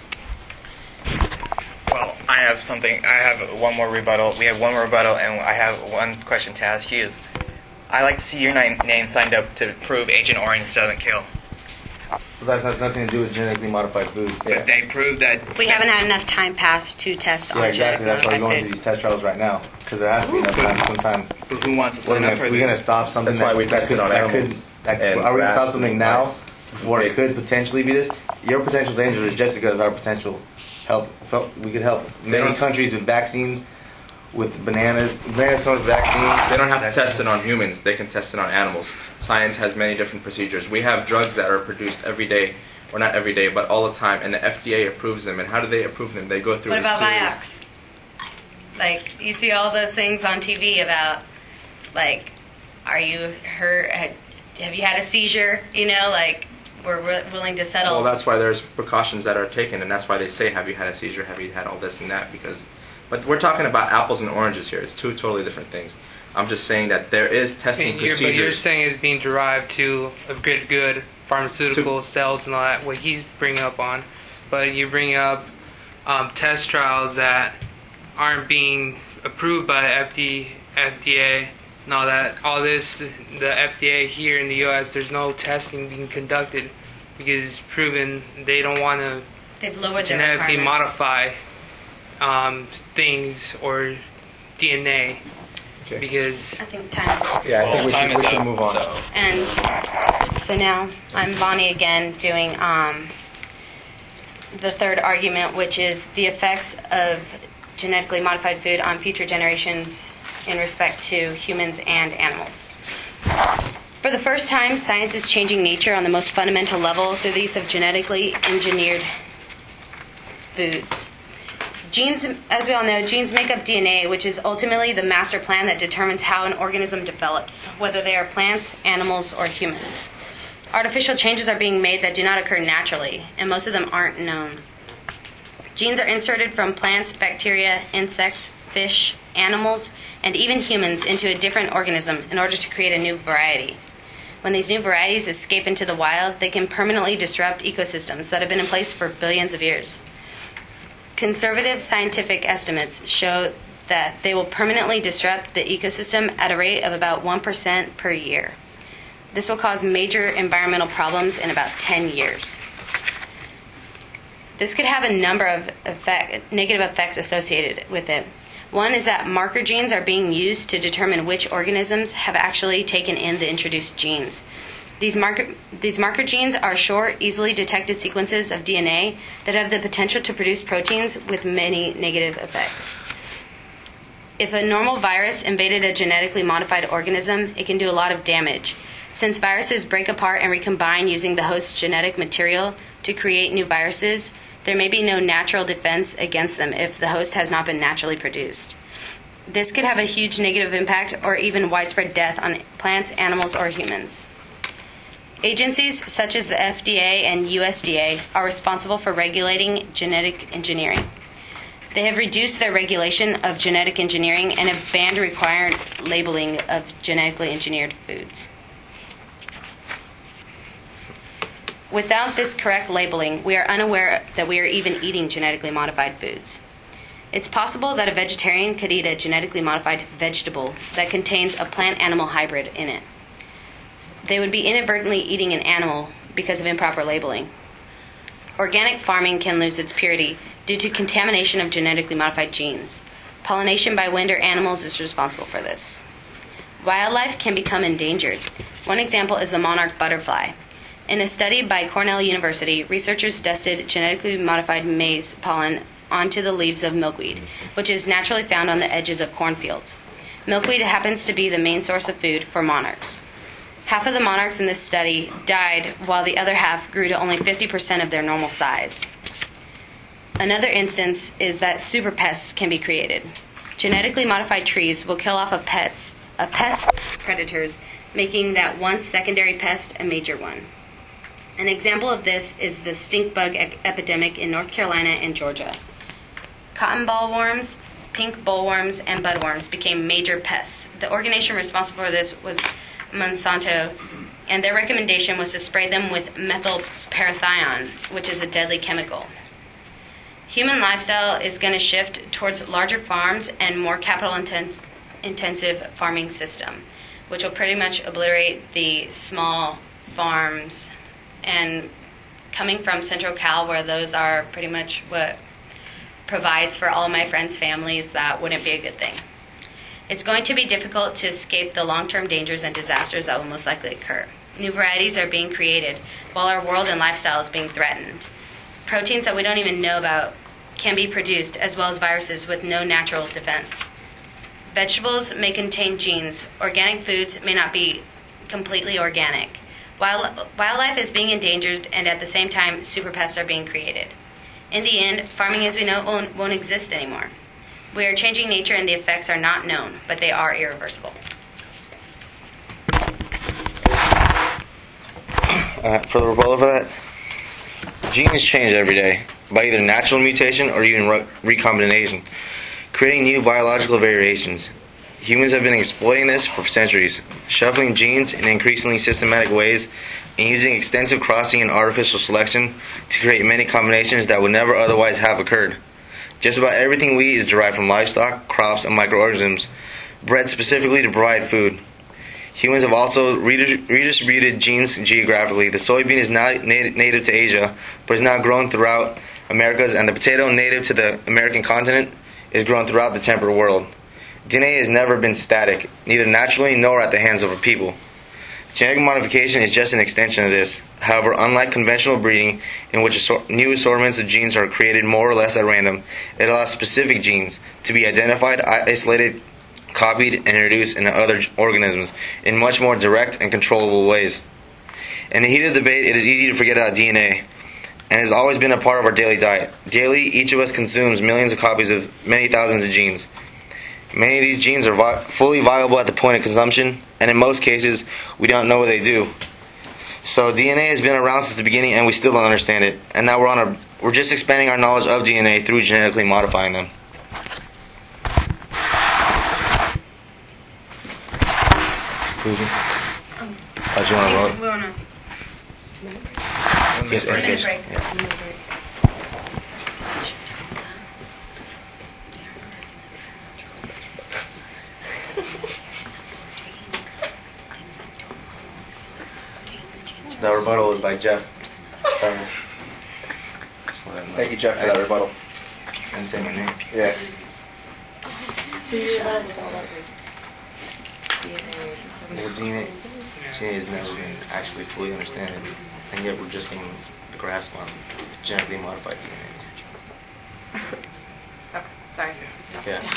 Well, I have one more rebuttal. We have one more rebuttal, and I have one question to ask you. I'd like to see your name signed up to prove Agent Orange doesn't kill. But that has nothing to do with genetically modified foods. But they proved that... We haven't had enough time passed to test on Yeah, exactly. That's why we're going food. through these test trials right now. Because there has to be enough time sometime. But who wants to sign up for We're going to this? stop something That's why we that tested could... on That could animals that, and are we going to stop rats something and now mice. before it could potentially be this? Your potential danger is just as good as our potential help. We could help many countries with vaccines, with bananas. Bananas come with vaccines. They don't have to test it on humans. They can test it on animals. Science has many different procedures. We have drugs that are produced every day, or not every day, but all the time, and the FDA approves them. And how do they approve them? They go through What a about series. Vioxx? Like, you see all those things on TV about, like, are you hurt? Have you had a seizure? You know, like, we're willing to settle. Well, that's why there's precautions that are taken, and that's why they say, have you had a seizure? Have you had all this and that? But we're talking about apples and oranges here. It's two totally different things. I'm just saying that there is testing But you're procedures. saying it's being derived to a good pharmaceutical cells and all that, what he's bringing up on. But you bring up test trials that aren't being approved by FDA and all that. All this, the FDA here in the U.S., there's no testing being conducted because it's proven they don't want to They've lowered their genetically requirements. modify things or DNA because I think time. Yeah, I think Time we is should up, move on. so- And so now I'm Bonnie again doing the third argument, which is the effects of genetically modified food on future generations in respect to humans and animals. For the first time, science is changing nature on the most fundamental level through the use of genetically engineered foods. Genes, as we all know, genes make up DNA, which is ultimately the master plan that determines how an organism develops, whether they are plants, animals, or humans. Artificial changes are being made that do not occur naturally, and most of them aren't known. Genes are inserted from plants, bacteria, insects, fish, animals, and even humans into a different organism in order to create a new variety. When these new varieties escape into the wild, they can permanently disrupt ecosystems that have been in place for billions of years. Conservative scientific estimates show that they will permanently disrupt the ecosystem at a rate of about 1% per year. This will cause major environmental problems in about 10 years. This could have a number of negative effects associated with it. One is that marker genes are being used to determine which organisms have actually taken in the introduced genes. These marker genes are short, easily detected sequences of DNA that have the potential to produce proteins with many negative effects. If a normal virus invaded a genetically modified organism, it can do a lot of damage. Since viruses break apart and recombine using the host's genetic material to create new viruses, there may be no natural defense against them if the host has not been naturally produced. This could have a huge negative impact or even widespread death on plants, animals, or humans. Agencies such as the FDA and USDA are responsible for regulating genetic engineering. They have reduced their regulation of genetic engineering and have banned required labeling of genetically engineered foods. Without this correct labeling, we are unaware that we are even eating genetically modified foods. It's possible that a vegetarian could eat a genetically modified vegetable that contains a plant-animal hybrid in it. They would be inadvertently eating an animal because of improper labeling. Organic farming can lose its purity due to contamination of genetically modified genes. Pollination by wind or animals is responsible for this. Wildlife can become endangered. One example is the monarch butterfly. In a study by Cornell University, researchers dusted genetically modified maize pollen onto the leaves of milkweed, which is naturally found on the edges of cornfields. Milkweed happens to be the main source of food for monarchs. Half of the monarchs in this study died, while the other half grew to only 50% of their normal size. Another instance is that superpests can be created. Genetically modified trees will kill off pest predators, making that once secondary pest a major one. An example of this is the stink bug epidemic in North Carolina and Georgia. Cotton bollworms, pink bollworms, and budworms became major pests. The organization responsible for this was Monsanto, and their recommendation was to spray them with methylparathion, which is a deadly chemical. Human lifestyle is going to shift towards larger farms and more capital-intensive farming system, which will pretty much obliterate the small farms. And coming from Central Cal, where those are pretty much what provides for all my friends' families, that wouldn't be a good thing. It's going to be difficult to escape the long-term dangers and disasters that will most likely occur. New varieties are being created while our world and lifestyle is being threatened. Proteins that we don't even know about can be produced, as well as viruses with no natural defense. Vegetables may contain genes. Organic foods may not be completely organic. Wildlife is being endangered, and at the same time, superpests are being created. In the end, farming as we know it won't exist anymore. We are changing nature, and the effects are not known, but they are irreversible. For the rebuttal for that, genes change every day by either natural mutation or even recombination, creating new biological variations. Humans have been exploiting this for centuries, shuffling genes in increasingly systematic ways and using extensive crossing and artificial selection to create many combinations that would never otherwise have occurred. Just about everything we eat is derived from livestock, crops, and microorganisms, bred specifically to provide food. Humans have also redistributed genes geographically. The soybean is now native to Asia, but is now grown throughout Americas, and the potato, native to the American continent, is grown throughout the temperate world. DNA has never been static, neither naturally nor at the hands of a people. Genetic modification is just an extension of this. However, unlike conventional breeding, in which new assortments of genes are created more or less at random, it allows specific genes to be identified, isolated, copied, and introduced into other organisms in much more direct and controllable ways. In the heat of the debate, it is easy to forget about DNA, and has always been a part of our daily diet. Daily, each of us consumes millions of copies of many thousands of genes. Many of these genes are fully viable at the point of consumption, and in most cases, we don't know what they do. So DNA has been around since the beginning, and we still don't understand it. And now we're just expanding our knowledge of DNA through genetically modifying them. Do you want to vote? We want to. Yes, Minute break. yeah. The rebuttal was by Jeff. Thank you, Jeff, for that rebuttal. I didn't say my name. Yeah. So your rebuttal was all about Well, DNA has never been actually fully understood, and yet we're just getting the grasp on genetically modified DNA. Okay, sorry. Yeah.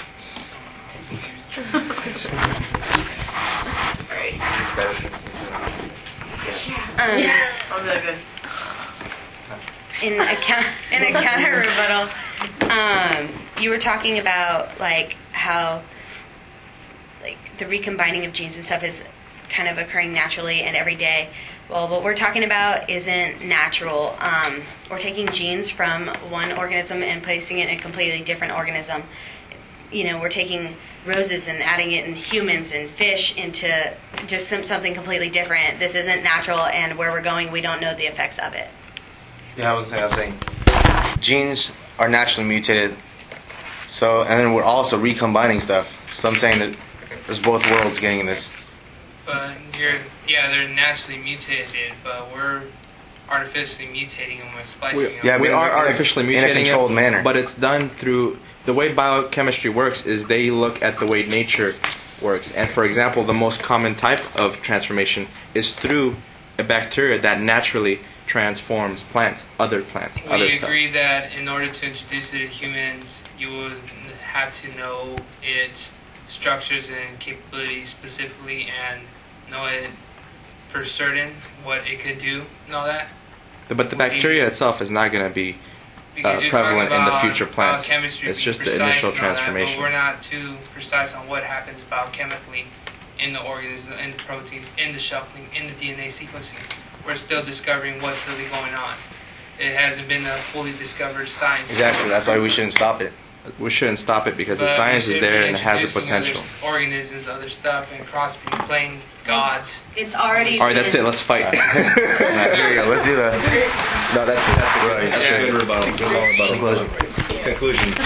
It's better than I'll be like this. In a counter rebuttal, you were talking about like how like the recombining of genes and stuff is kind of occurring naturally and every day. Well, what we're talking about isn't natural. We're taking genes from one organism and placing it in a completely different organism. You know, we're taking roses and adding it in humans and fish into just something completely different. This isn't natural, and where we're going, we don't know the effects of it. Yeah, I was saying, genes are naturally mutated So, and then we're also recombining stuff. So I'm saying that there's both worlds getting this. But they're naturally mutated, but we're artificially mutating them with splicing them. Yeah, we but are in a- artificially mutating in a controlled it, manner. but it's done through the way biochemistry works. Is they look at the way nature works, and for example, the most common type of transformation is through a bacteria that naturally transforms plants, other We cells. agree that in order to introduce it to humans, you would have to know its structures and capabilities specifically and know it for certain what it could do and all that. But the bacteria itself is not going to be Because you're prevalent talking in the about future plants. biochemistry It's being just the precise initial and all that, transformation. but we're not too precise on what happens biochemically in the organism, in the proteins, in the shuffling, in the DNA sequencing. We're still discovering what's really going on. It hasn't been a fully discovered science. Exactly. That's why we shouldn't stop it. We shouldn't stop it because the But science we is should there be and it has the introducing potential. Other organisms, other stuff, and crossing, playing gods. It's already. All right, that's it. Let's fight. There we go. Let's do that. No, that's Yeah. a good rebuttal. Good rebuttal. Conclusion.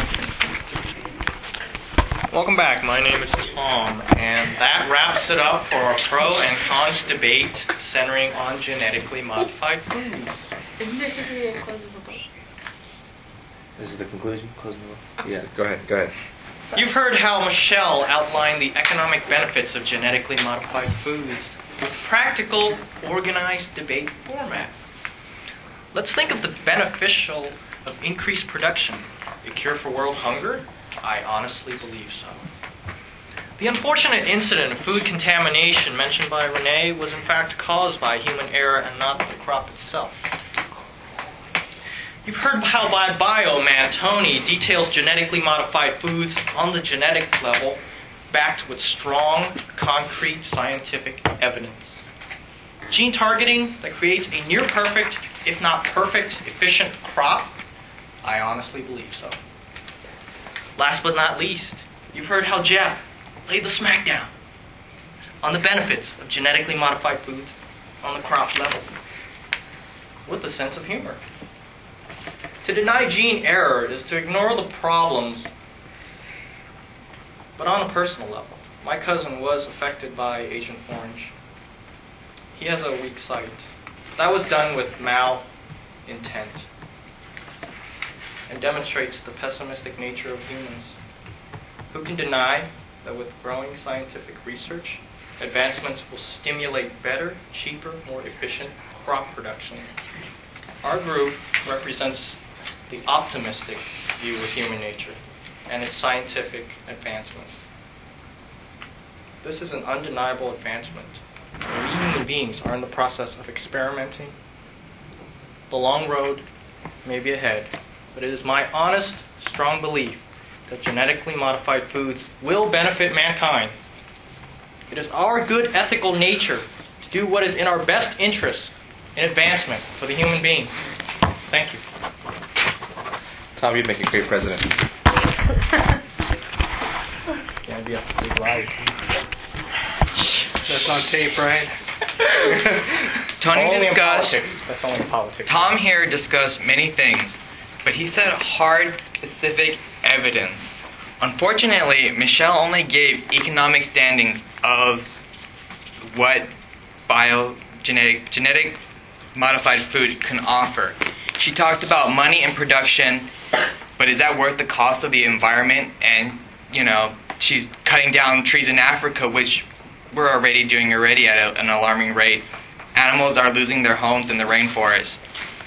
Welcome back. My name is Tom, and that wraps it up for our pro and cons debate centering on genetically modified foods. Isn't there supposed to be a close of a book? This is the conclusion. Closing the book. Yeah, go ahead. You've heard how Michelle outlined the economic benefits of genetically modified foods with practical, organized debate format. Let's think of the beneficial of increased production. A cure for world hunger? I honestly believe so. The unfortunate incident of food contamination mentioned by Renee was in fact caused by human error and not the crop itself. You've heard how Bioman Tony details genetically modified foods on the genetic level, backed with strong, concrete scientific evidence. Gene targeting that creates a near perfect, if not perfect, efficient crop? I honestly believe so. Last but not least, you've heard how Jeff laid the smackdown on the benefits of genetically modified foods on the crop level, with a sense of humor. To deny gene error is to ignore the problems, but on a personal level. My cousin was affected by Agent Orange. He has a weak sight. That was done with malintent and demonstrates the pessimistic nature of humans. Who can deny that with growing scientific research, advancements will stimulate better, cheaper, more efficient crop production? Our group represents the optimistic view of human nature and its scientific advancements. This is an undeniable advancement. We human beings are in the process of experimenting. The long road may be ahead, but it is my honest, strong belief that genetically modified foods will benefit mankind. It is our good ethical nature to do what is in our best interest in advancement for the human being. Thank you. Tom, you'd make a great president. Can't be a big loud. That's on tape, right? Tony Only in discussed. politics. That's only in politics. Tom here discussed many things, but he said hard, specific evidence. Unfortunately, Michelle only gave economic standings of what genetic modified food can offer. She talked about money and production, but is that worth the cost of the environment? And, she's cutting down trees in Africa, which we're already doing at an alarming rate. Animals are losing their homes in the rainforest.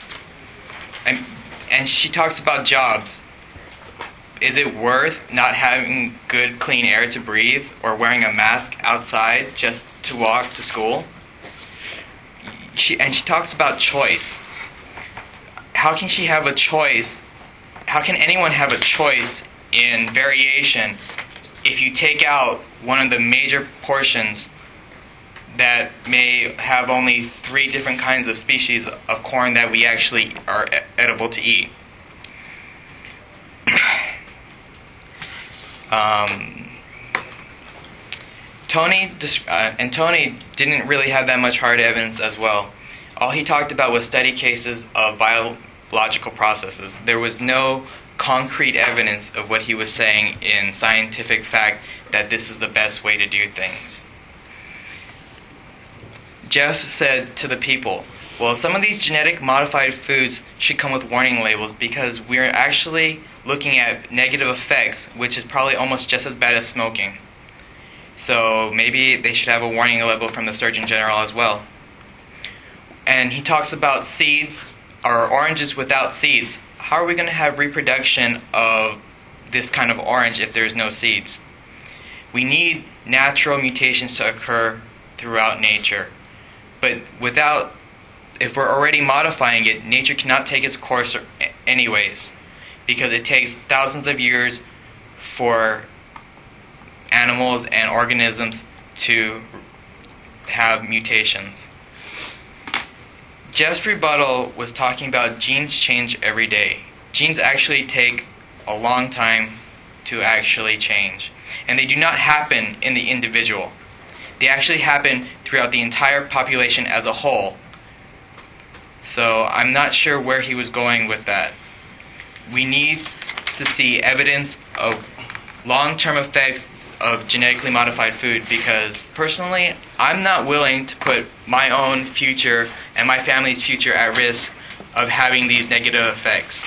And she talks about jobs. Is it worth not having good, clean air to breathe or wearing a mask outside just to walk to school? She talks about choice. How can she have a choice? How can anyone have a choice in variation if you take out one of the major portions that may have only 3 different kinds of species of corn that we actually are edible to eat? Tony didn't really have that much hard evidence as well. All he talked about was study cases of biological processes. There was no concrete evidence of what he was saying in scientific fact that this is the best way to do things. Jeff said to the people, well, some of these genetic modified foods should come with warning labels because we're actually looking at negative effects, which is probably almost just as bad as smoking. So maybe they should have a warning label from the Surgeon General as well. And he talks about seeds or oranges without seeds. How are we going to have reproduction of this kind of orange if there's no seeds? We need natural mutations to occur throughout nature. But if we're already modifying it, nature cannot take its course anyways, because it takes thousands of years for animals and organisms to have mutations. Jeff's rebuttal was talking about genes change every day. Genes actually take a long time to actually change. And they do not happen in the individual. They actually happen throughout the entire population as a whole. So I'm not sure where he was going with that. We need to see evidence of long-term effects of genetically modified food because personally, I'm not willing to put my own future and my family's future at risk of having these negative effects.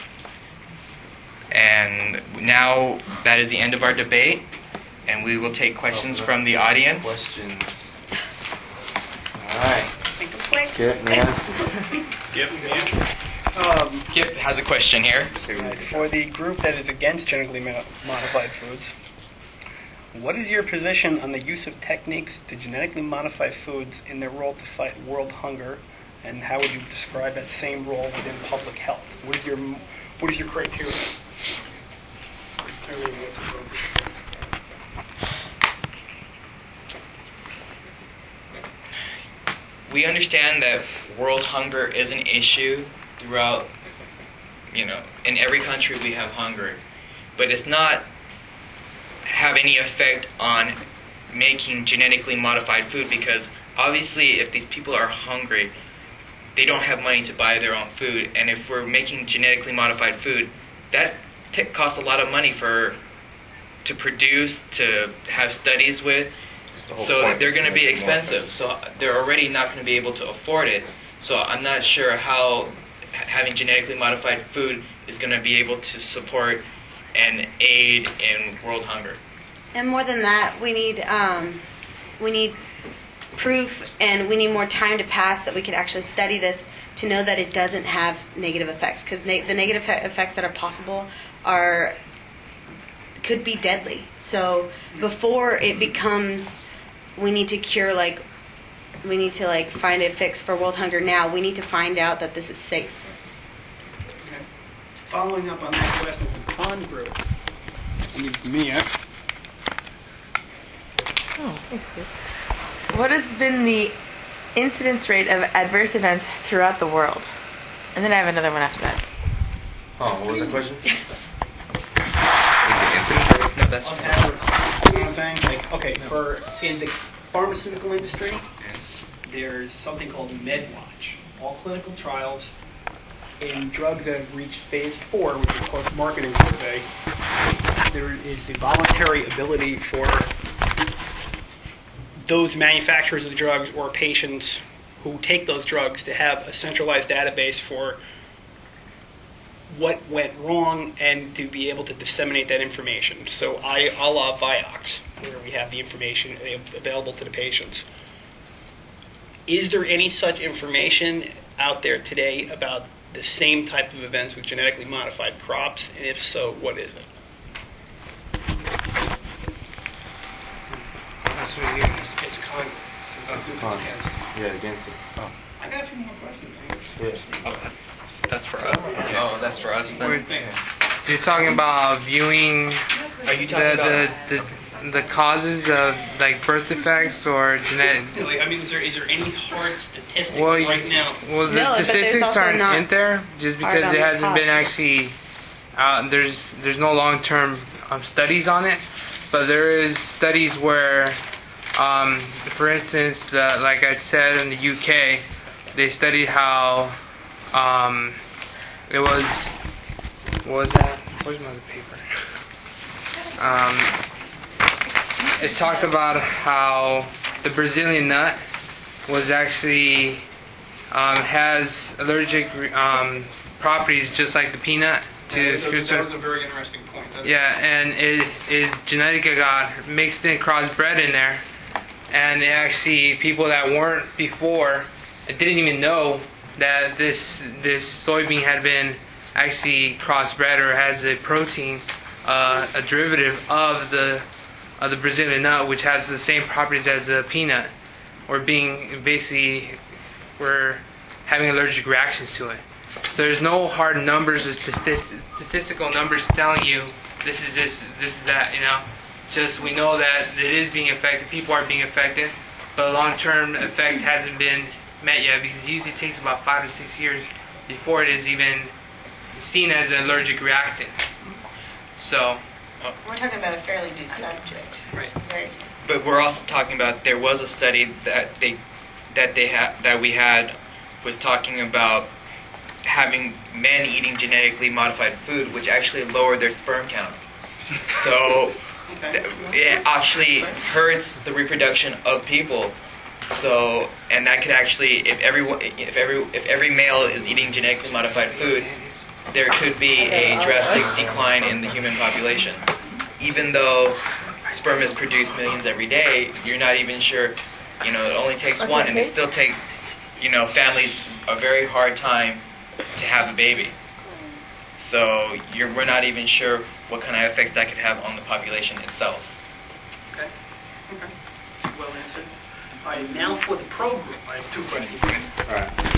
And now that is the end of our debate, and we will take questions from the audience. Questions. All right. Skip, man. Skip has a question here. For the group that is against genetically modified foods, what is your position on the use of techniques to genetically modify foods in their role to fight world hunger, and how would you describe that same role within public health? What is your criteria? We understand that world hunger is an issue throughout, in every country we have hunger. But it's not have any effect on making genetically modified food because obviously if these people are hungry, they don't have money to buy their own food. And if we're making genetically modified food, that costs a lot of money to produce, to have studies with. So they're going to be expensive. So they're already not going to be able to afford it. So I'm not sure how having genetically modified food is going to be able to support and aid in world hunger. And more than that, we need proof, and we need more time to pass that we can actually study this to know that it doesn't have negative effects. Because the negative effects that are possible could be deadly. So before it becomes, we need to cure, we need to find a fix for world hunger now. We need to find out that this is safe. Okay. Following up on that question from Pond Group, Mia. Oh, thanks, Steve. What has been the incidence rate of adverse events throughout the world? And then I have another one after that. Oh, what was the question? No, that's You know what I'm saying? In the pharmaceutical industry, there's something called MedWatch. All clinical trials in drugs that have reached phase 4, which is a post-marketing survey, there is the voluntary ability for those manufacturers of the drugs or patients who take those drugs to have a centralized database for what went wrong and to be able to disseminate that information. So a la Vioxx, where we have the information available to the patients. Is there any such information out there today about the same type of events with genetically modified crops? And if so, what is it? It's Congress. Against it. Oh. I got a few more questions. Yeah. That's for us. Oh, that's for us then. You're talking about viewing Are you talking about the causes of birth defects or genetic. Is there any hard statistics Well, right now? Well, the No, but there's statistics also aren't not in there just because hard on it the hasn't been cost. actually out. There's no long-term studies on it, but there is studies where, for instance, like I said in the UK, they studied how it was. What was that? Where's my other paper? It talked about how the Brazilian nut was actually has allergic properties just like the peanut. That was a very interesting point. Yeah, and it genetically got mixed in, crossbred in there, and it actually people that weren't before didn't even know that this soybean had been actually crossbred or has a protein, a derivative of the Brazilian nut, which has the same properties as a peanut, or we're having allergic reactions to it. So there's no hard numbers or statistical numbers telling you this is that, Just we know that it is being affected, people are being affected, but a long-term effect hasn't been met yet because it usually takes about 5 to 6 years before it is even seen as an allergic reactant. So we're talking about a fairly new subject. Right. But we're also talking about there was a study that we had was talking about having men eating genetically modified food, which actually lowered their sperm count. So it actually hurts the reproduction of people. So, and that could actually, if every male is eating genetically modified food, there could be a drastic decline in the human population. Even though sperm is produced millions every day, you're not even sure. It only takes one, and it still takes, families a very hard time to have a baby. So we're not even sure what kind of effects that could have on the population itself. Okay. Well answered. All right, now for the pro group. I have 2 questions. All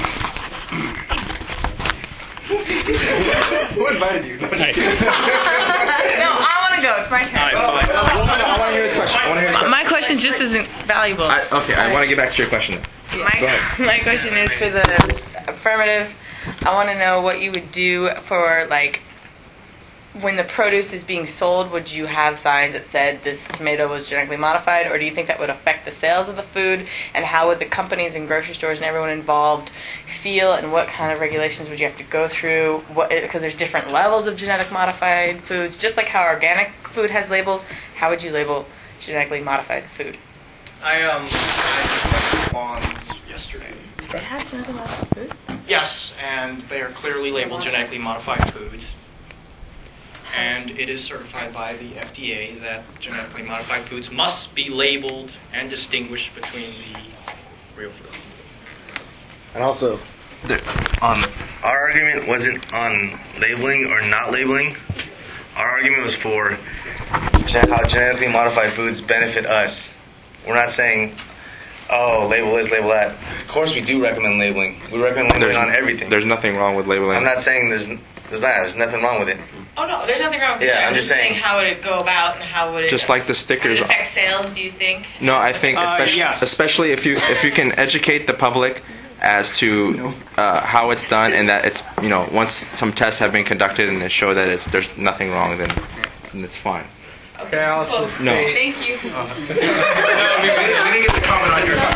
right. Who invited you? No, just kidding. No, I want to go. It's my turn. All right, I want to hear his question. My question just isn't valuable. I want to get back to your question. Go ahead. My question is for the affirmative. I want to know what you would do for, when the produce is being sold, would you have signs that said this tomato was genetically modified, or do you think that would affect the sales of the food? And how would the companies and grocery stores and everyone involved feel, and what kind of regulations would you have to go through? Because there's different levels of genetic modified foods, just like how organic food has labels. How would you label genetically modified food? I had bonds yesterday. They have genetically modified food? Yes, and they are clearly labeled genetically modified foods. And it is certified by the FDA that genetically modified foods must be labeled and distinguished between the real foods. And also, our argument wasn't on labeling or not labeling. Our argument was for how genetically modified foods benefit us. We're not saying, label this, label that. Of course we do recommend labeling. We recommend labeling on everything. There's nothing wrong with labeling. I'm not saying there's nothing wrong with it. Oh, no, there's nothing wrong with Yeah, that. I'm just saying how would it go about and how would it... Just like the stickers. Would it affect sales, do you think? No, I think especially if you can educate the public as to how it's done, and that it's once some tests have been conducted and it show that there's nothing wrong, then it's fine. Okay, I also No. Thank you. No, we didn't get to comment on your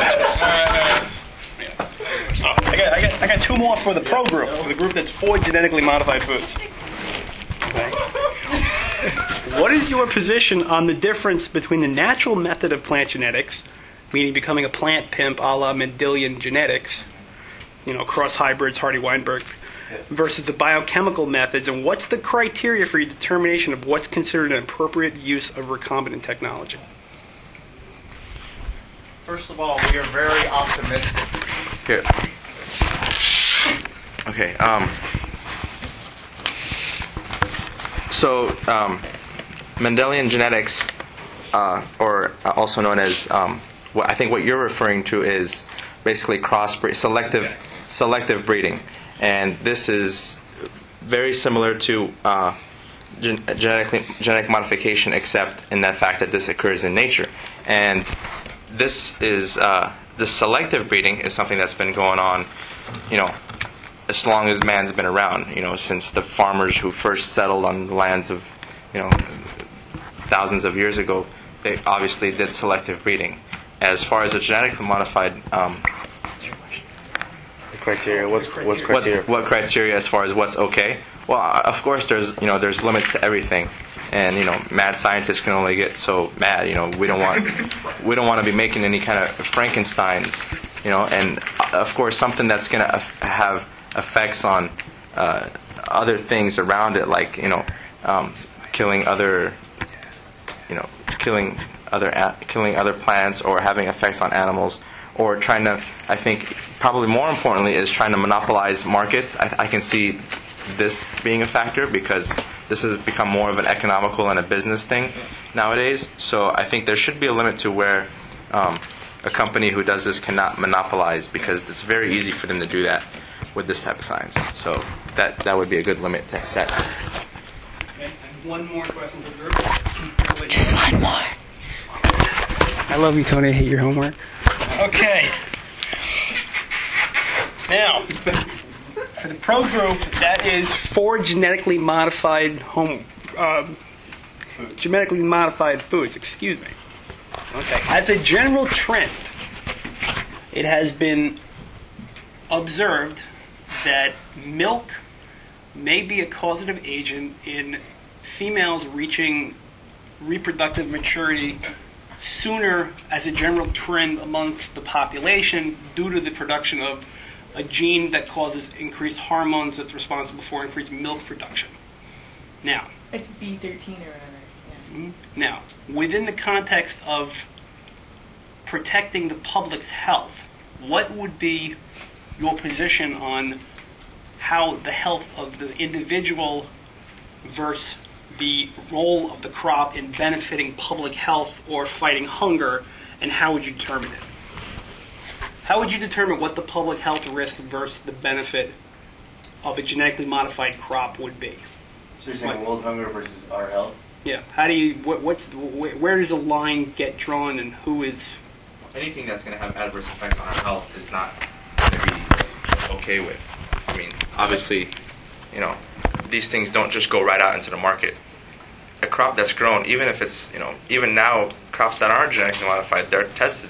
I got 2 more for the pro group, for the group that's for genetically modified foods. Okay. What is your position on the difference between the natural method of plant genetics, meaning becoming a plant pimp a la Mendelian genetics, cross hybrids, Hardy-Weinberg, versus the biochemical methods, and what's the criteria for your determination of what's considered an appropriate use of recombinant technology? First of all, we are very optimistic. Here. Okay. So, Mendelian genetics, or also known as, I think what you're referring to is basically selective breeding, and this is very similar to genetic modification, except in that fact that this occurs in nature, and this is this selective breeding is something that's been going on, as long as man's been around, since the farmers who first settled on the lands of, thousands of years ago, they obviously did selective breeding. As far as the genetically modified, criteria? What's criteria? What criteria as far as what's okay? Well, of course, there's limits to everything, and mad scientists can only get so mad. We don't want to be making any kind of Frankensteins. And of course, something that's going to have effects on other things around it, like killing other plants, or having effects on animals, or trying to, I think probably more importantly, is trying to monopolize markets. I can see this being a factor, because this has become more of an economical and a business thing nowadays. So I think there should be a limit to where a company who does this cannot monopolize, because it's very easy for them to do that with this type of science. So that would be a good limit to set. Okay. And one more question for the group. Just one more. I love you, Tony. I hate your homework. Okay. Now, for the pro group, that is 4 genetically modified foods. Excuse me. Okay. As a general trend, it has been observed that milk may be a causative agent in females reaching reproductive maturity sooner, as a general trend amongst the population, due to the production of a gene that causes increased hormones that's responsible for increased milk production. Now, It's B13 or whatever. Yeah. Now, within the context of protecting the public's health, what would be your position on how the health of the individual versus the role of the crop in benefiting public health or fighting hunger, and how would you determine it? How would you determine what the public health risk versus the benefit of a genetically modified crop would be? So you're saying world hunger versus our health? Yeah. How do you? Where does the line get drawn, and who is? Anything that's going to have adverse effects on our health is not going to be okay with. I mean, obviously, these things don't just go right out into the market. A crop that's grown, even if it's, even now, crops that aren't genetically modified, they're tested.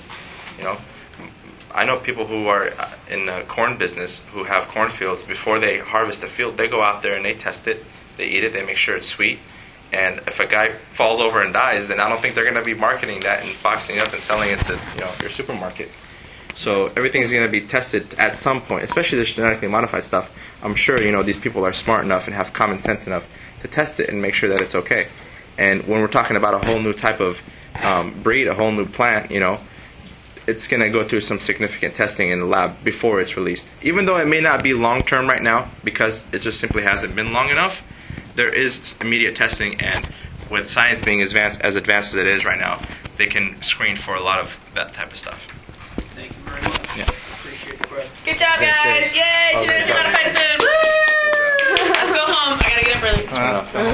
I know people who are in the corn business who have cornfields. Before they harvest a field, they go out there and they test it, they eat it, they make sure it's sweet. And if a guy falls over and dies, then I don't think they're going to be marketing that and boxing it up and selling it to your supermarket. So everything is going to be tested at some point, especially this genetically modified stuff. I'm sure these people are smart enough and have common sense enough to test it and make sure that it's okay. And when we're talking about a whole new type of breed, a whole new plant, it's going to go through some significant testing in the lab before it's released. Even though it may not be long-term right now, because it just simply hasn't been long enough, there is immediate testing, and with science being as advanced as it is right now, they can screen for a lot of that type of stuff. Thank you very much. Yeah. Appreciate the question. Good job, guys! Yay! Genetically modified food! Woo! Let's go home. I gotta get up early.